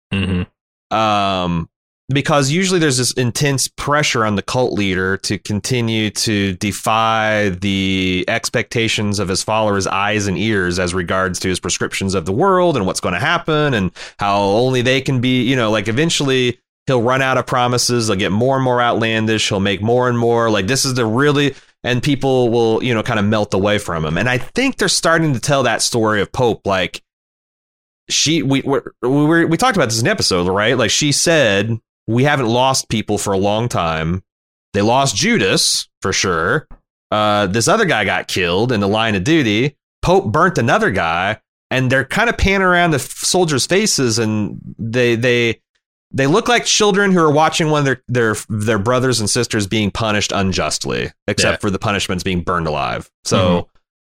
Because usually there's this intense pressure on the cult leader to continue to defy the expectations of his followers' eyes and ears as regards to his prescriptions of the world and what's going to happen and how only they can be, like eventually he'll run out of promises. They'll get more and more outlandish. He'll make more and more like this is the really, and people will, kind of melt away from him. And I think they're starting to tell that story of Pope. Like we talked about this in the episode, right? Like she said, we haven't lost people for a long time. They lost Judas for sure. This other guy got killed in the line of duty. Pope burnt another guy, and they're kind of panning around the soldiers' faces, and they look like children who are watching one of their brothers and sisters being punished unjustly, except for the punishments being burned alive. So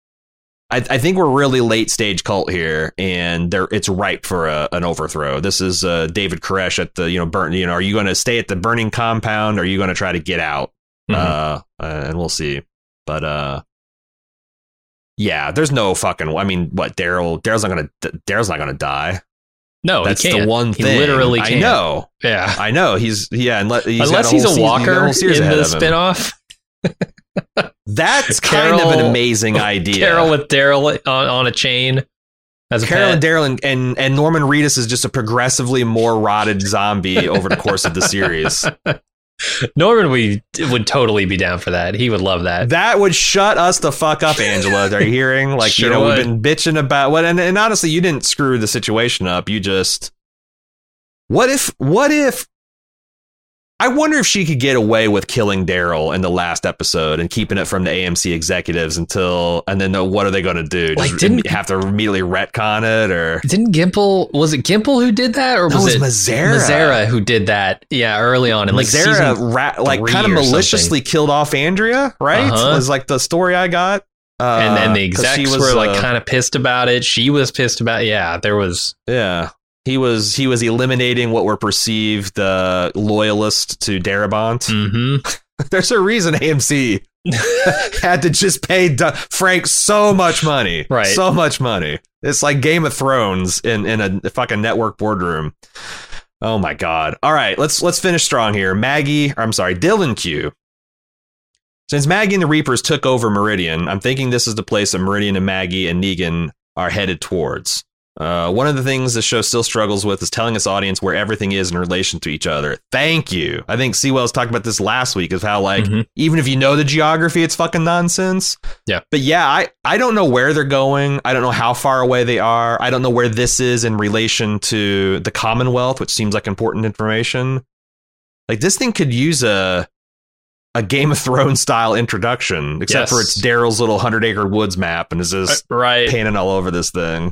I think we're really late stage cult here, and it's ripe for an overthrow. This is David Koresh at the are you going to stay at the burning compound? Or are you going to try to get out? And we'll see. But yeah, there's no fucking. I mean, what Daryl's not gonna die. No, that's he can't. The one thing. He literally can't. I know. Yeah, I know. Unless he's a walker in the spinoff. That's kind of an amazing idea. Carol with Daryl on a chain. As Carol and Daryl and Norman Reedus is just a progressively more rotted zombie over the course of the series. Norman would totally be down for that. He would love that. That would shut us the fuck up, Angela. Are you hearing? Like, sure we've been bitching about what, and honestly, you didn't screw the situation up. You just, what if, I wonder if she could get away with killing Daryl in the last episode and keeping it from the AMC executives and then what are they going to do? Didn't have to immediately retcon it, or was it Gimple who did that, or was it Mazzara who did that? Yeah, early on, and like Mazzara kind of maliciously killed off Andrea, right? Was like the story I got. And then the execs were like kind of pissed about it. She was pissed about it. Yeah, there was. Yeah. He was eliminating what were perceived loyalists to Darabont. There's a reason AMC had to just pay Frank so much money. Right. So much money. It's like Game of Thrones in a fucking network boardroom. Oh, my God. All right, let's finish strong here. Dylan Q. Since Maggie and the Reapers took over Meridian, I'm thinking this is the place that Meridian and Maggie and Negan are headed towards. One of the things the show still struggles with is telling its audience where everything is in relation to each other. Thank you. I think Sewell's talked about this last week, of how even if you know the geography, it's fucking nonsense. Yeah. But yeah, I don't know where they're going. I don't know how far away they are. I don't know where this is in relation to the Commonwealth, which seems like important information. Like, this thing could use a Game of Thrones style introduction, except for it's Daryl's little 100-acre woods map and is just painting all over this thing.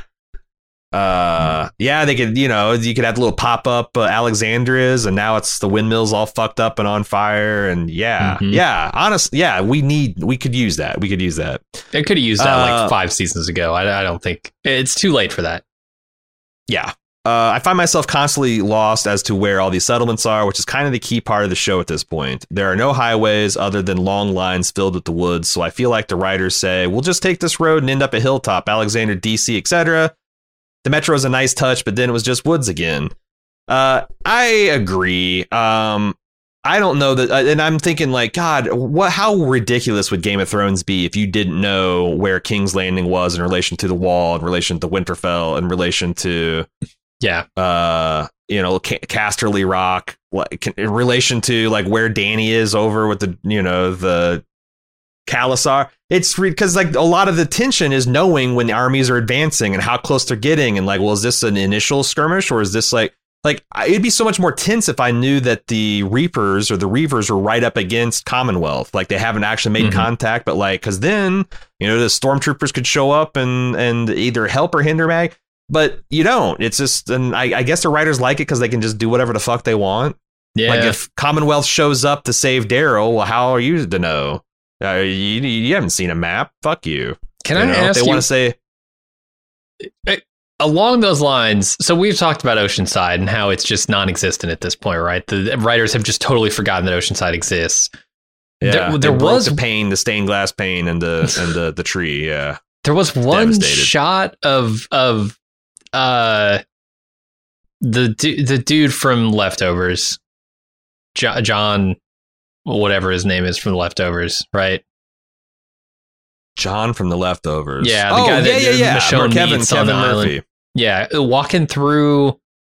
Yeah, they could, you could have the little pop up Alexandrias, and now it's the windmills all fucked up and on fire. And honestly, we could use that. They could have used that like 5 seasons ago. I don't think it's too late for that. Yeah. I find myself constantly lost as to where all these settlements are, which is kind of the key part of the show at this point. There are no highways other than long lines filled with the woods. So I feel like the writers say, we'll just take this road and end up at Hilltop, Alexander, DC, etc. The metro is a nice touch, but then it was just woods again. I agree. I don't know that. And I'm thinking like, God, how ridiculous would Game of Thrones be if you didn't know where King's Landing was in relation to the Wall, in relation to Winterfell, in relation to, Casterly Rock, in relation to like where Dany is over with the Khalasar. It's because like a lot of the tension is knowing when the armies are advancing and how close they're getting, and like, well, is this an initial skirmish, or is this like it'd be so much more tense if I knew that the Reapers or the Reavers were right up against Commonwealth, like they haven't actually made contact, but like, because then the stormtroopers could show up and either help or hinder Mag, but you don't. It's just, and I guess the writers like it because they can just do whatever the fuck they want. Yeah, like if Commonwealth shows up to save Daryl, well, how are you to know? You haven't seen a map. Fuck you. Can I ask you? They want to say along those lines. So we've talked about Oceanside and how it's just non-existent at this point, right? The writers have just totally forgotten that Oceanside exists. Yeah, there was the pane, the stained glass pane, and the tree. Yeah, there was one shot of the dude from Leftovers, John, whatever his name is from Leftovers, right? John from The Leftovers. Yeah, the guy that Michonne meets on the island. Murphy. Yeah, walking through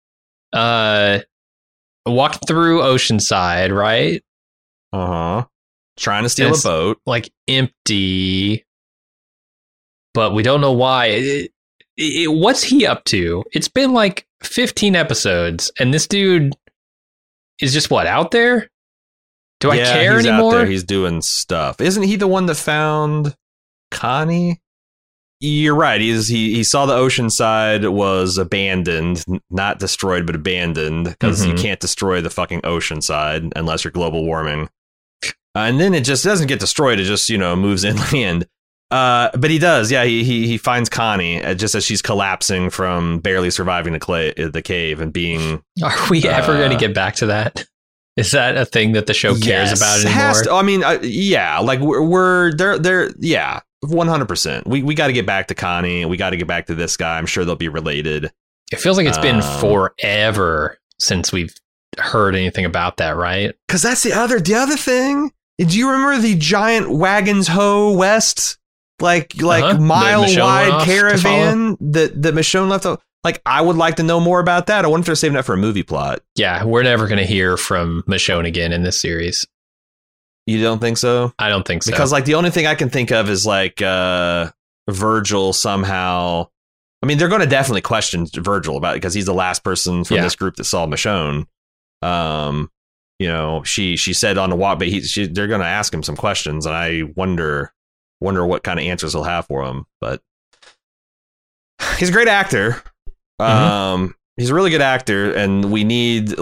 Oceanside, right? Trying to steal a boat, like empty, but we don't know why. What's he up to? It's been like 15 episodes, and this dude is just out there? Do I care he's anymore? Out there. He's doing stuff. Isn't he the one that found Connie? You're right. He saw the Oceanside was abandoned, not destroyed, but abandoned, because you can't destroy the fucking Oceanside unless you're global warming. And then it just doesn't get destroyed. It just, moves inland. But he does. Yeah, he finds Connie just as she's collapsing from barely surviving the cave and being. Are we ever going to get back to that? Is that a thing that the show cares about anymore? Yeah, like we're there. Yeah, 100%. We got to get back to Connie. We got to get back to this guy. I'm sure they'll be related. It feels like it's been forever since we've heard anything about that, right? Because that's the other thing. Do you remember the giant wagons ho west, like mile wide caravan that Michonne left? Like, I would like to know more about that. I wonder if they're saving that for a movie plot. Yeah, we're never going to hear from Michonne again in this series. You don't think so? I don't think so. Because the only thing I can think of is Virgil somehow. I mean, they're going to definitely question Virgil about it because he's the last person from this group that saw Michonne. She said on the walk, but they're going to ask him some questions, and I wonder what kind of answers he'll have for him. But he's a great actor. He's a really good actor, and we need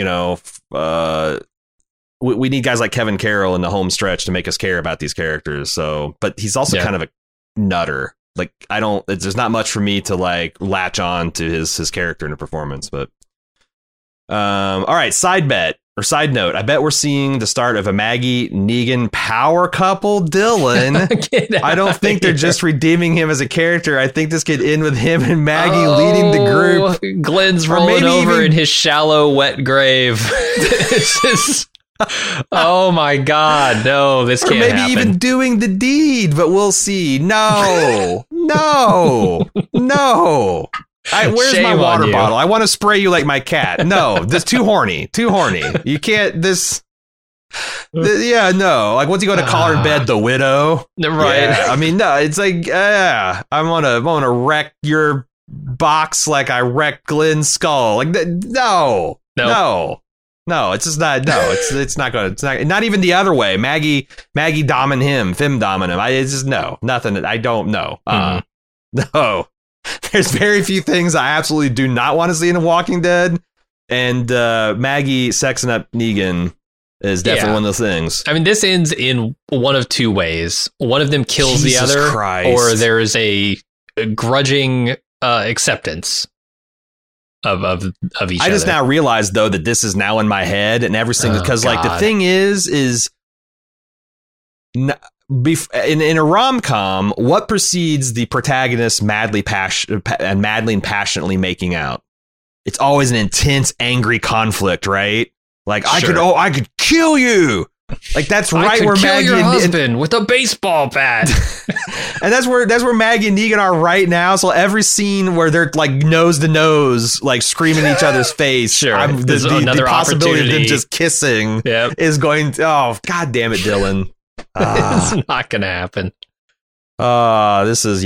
we need guys like Kevin Carroll in the home stretch to make us care about these characters. So, but he's also kind of a nutter. Like, there's not much for me to latch on to his character in the performance. But all right, side note, I bet we're seeing the start of a Maggie Negan power couple, Dylan. I don't think they're just redeeming him as a character. I think this could end with him and Maggie leading the group. Glenn's rolling over in his shallow, wet grave. It's just, oh my God, no, this can't happen. Maybe even doing the deed, but we'll see. No. Where's my water bottle? I want to spray you like my cat. No, this too horny. You can't. No. Like, what's he going to call her in bed? The widow, right? Yeah, I mean, no. It's like, I'm gonna wreck your box like I wrecked Glenn's skull. Like, no. It's just not. No, it's not going to. Not even the other way. Maggie doming him, Fem doming him. It's just nothing. I don't know. No. There's very few things I absolutely do not want to see in The Walking Dead, and Maggie sexing up Negan is definitely one of those things. I mean, this ends in one of two ways. One of them kills the other, or there is a grudging acceptance of each other. I just now realized, though, that this is now in my head, and every single because the thing is. In a rom-com, what precedes the protagonist madly and passionately making out? It's always an intense, angry conflict, right? Like, sure. I could kill you. Like, that's right where Maggie your husband with a baseball bat. And that's where Maggie and Negan are right now. So every scene where they're like nose to nose, like screaming in each other's face, sure. The possibility of them just kissing is going to, oh, God damn it, Dylan. It's not gonna happen. This is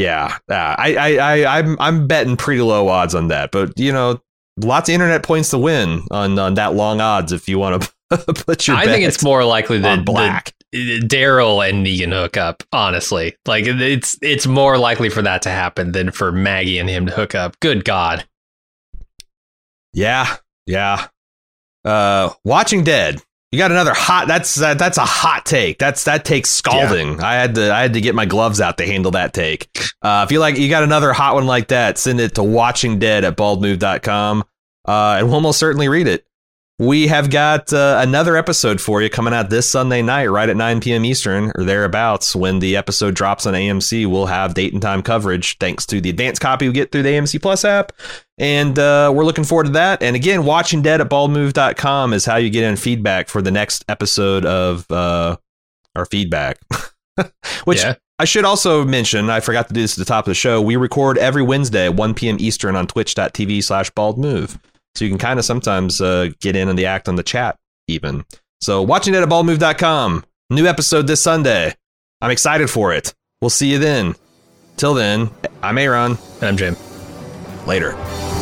I'm betting pretty low odds on that, but lots of internet points to win on that long odds if you want to put your. I think it's more likely than Black Daryl and Negan hook up. Honestly, like it's more likely for that to happen than for Maggie and him to hook up. Good God. Yeah. Watching Dead. You got another hot. That's a hot take. That takes scalding. Yeah. I had to get my gloves out to handle that take. If you got another hot one like that, send it to watchingdead@baldmove.com, and we'll most certainly read it. we have got another episode for you coming out this Sunday night, right at 9 p.m. Eastern or thereabouts. When the episode drops on AMC, we'll have date and time coverage thanks to the advanced copy we get through the AMC Plus app. And we're looking forward to that. And again, watchingdead@baldmove.com is how you get in feedback for the next episode of our feedback. Which I should also mention, I forgot to do this at the top of the show. We record every Wednesday at 1 p.m. Eastern on twitch.tv/baldmove. So you can kind of sometimes get in on the act on the chat even. So watchingdead@baldmove.com. New episode this Sunday. I'm excited for it. We'll see you then. Till then, I'm Aaron. And I'm Jim. Later.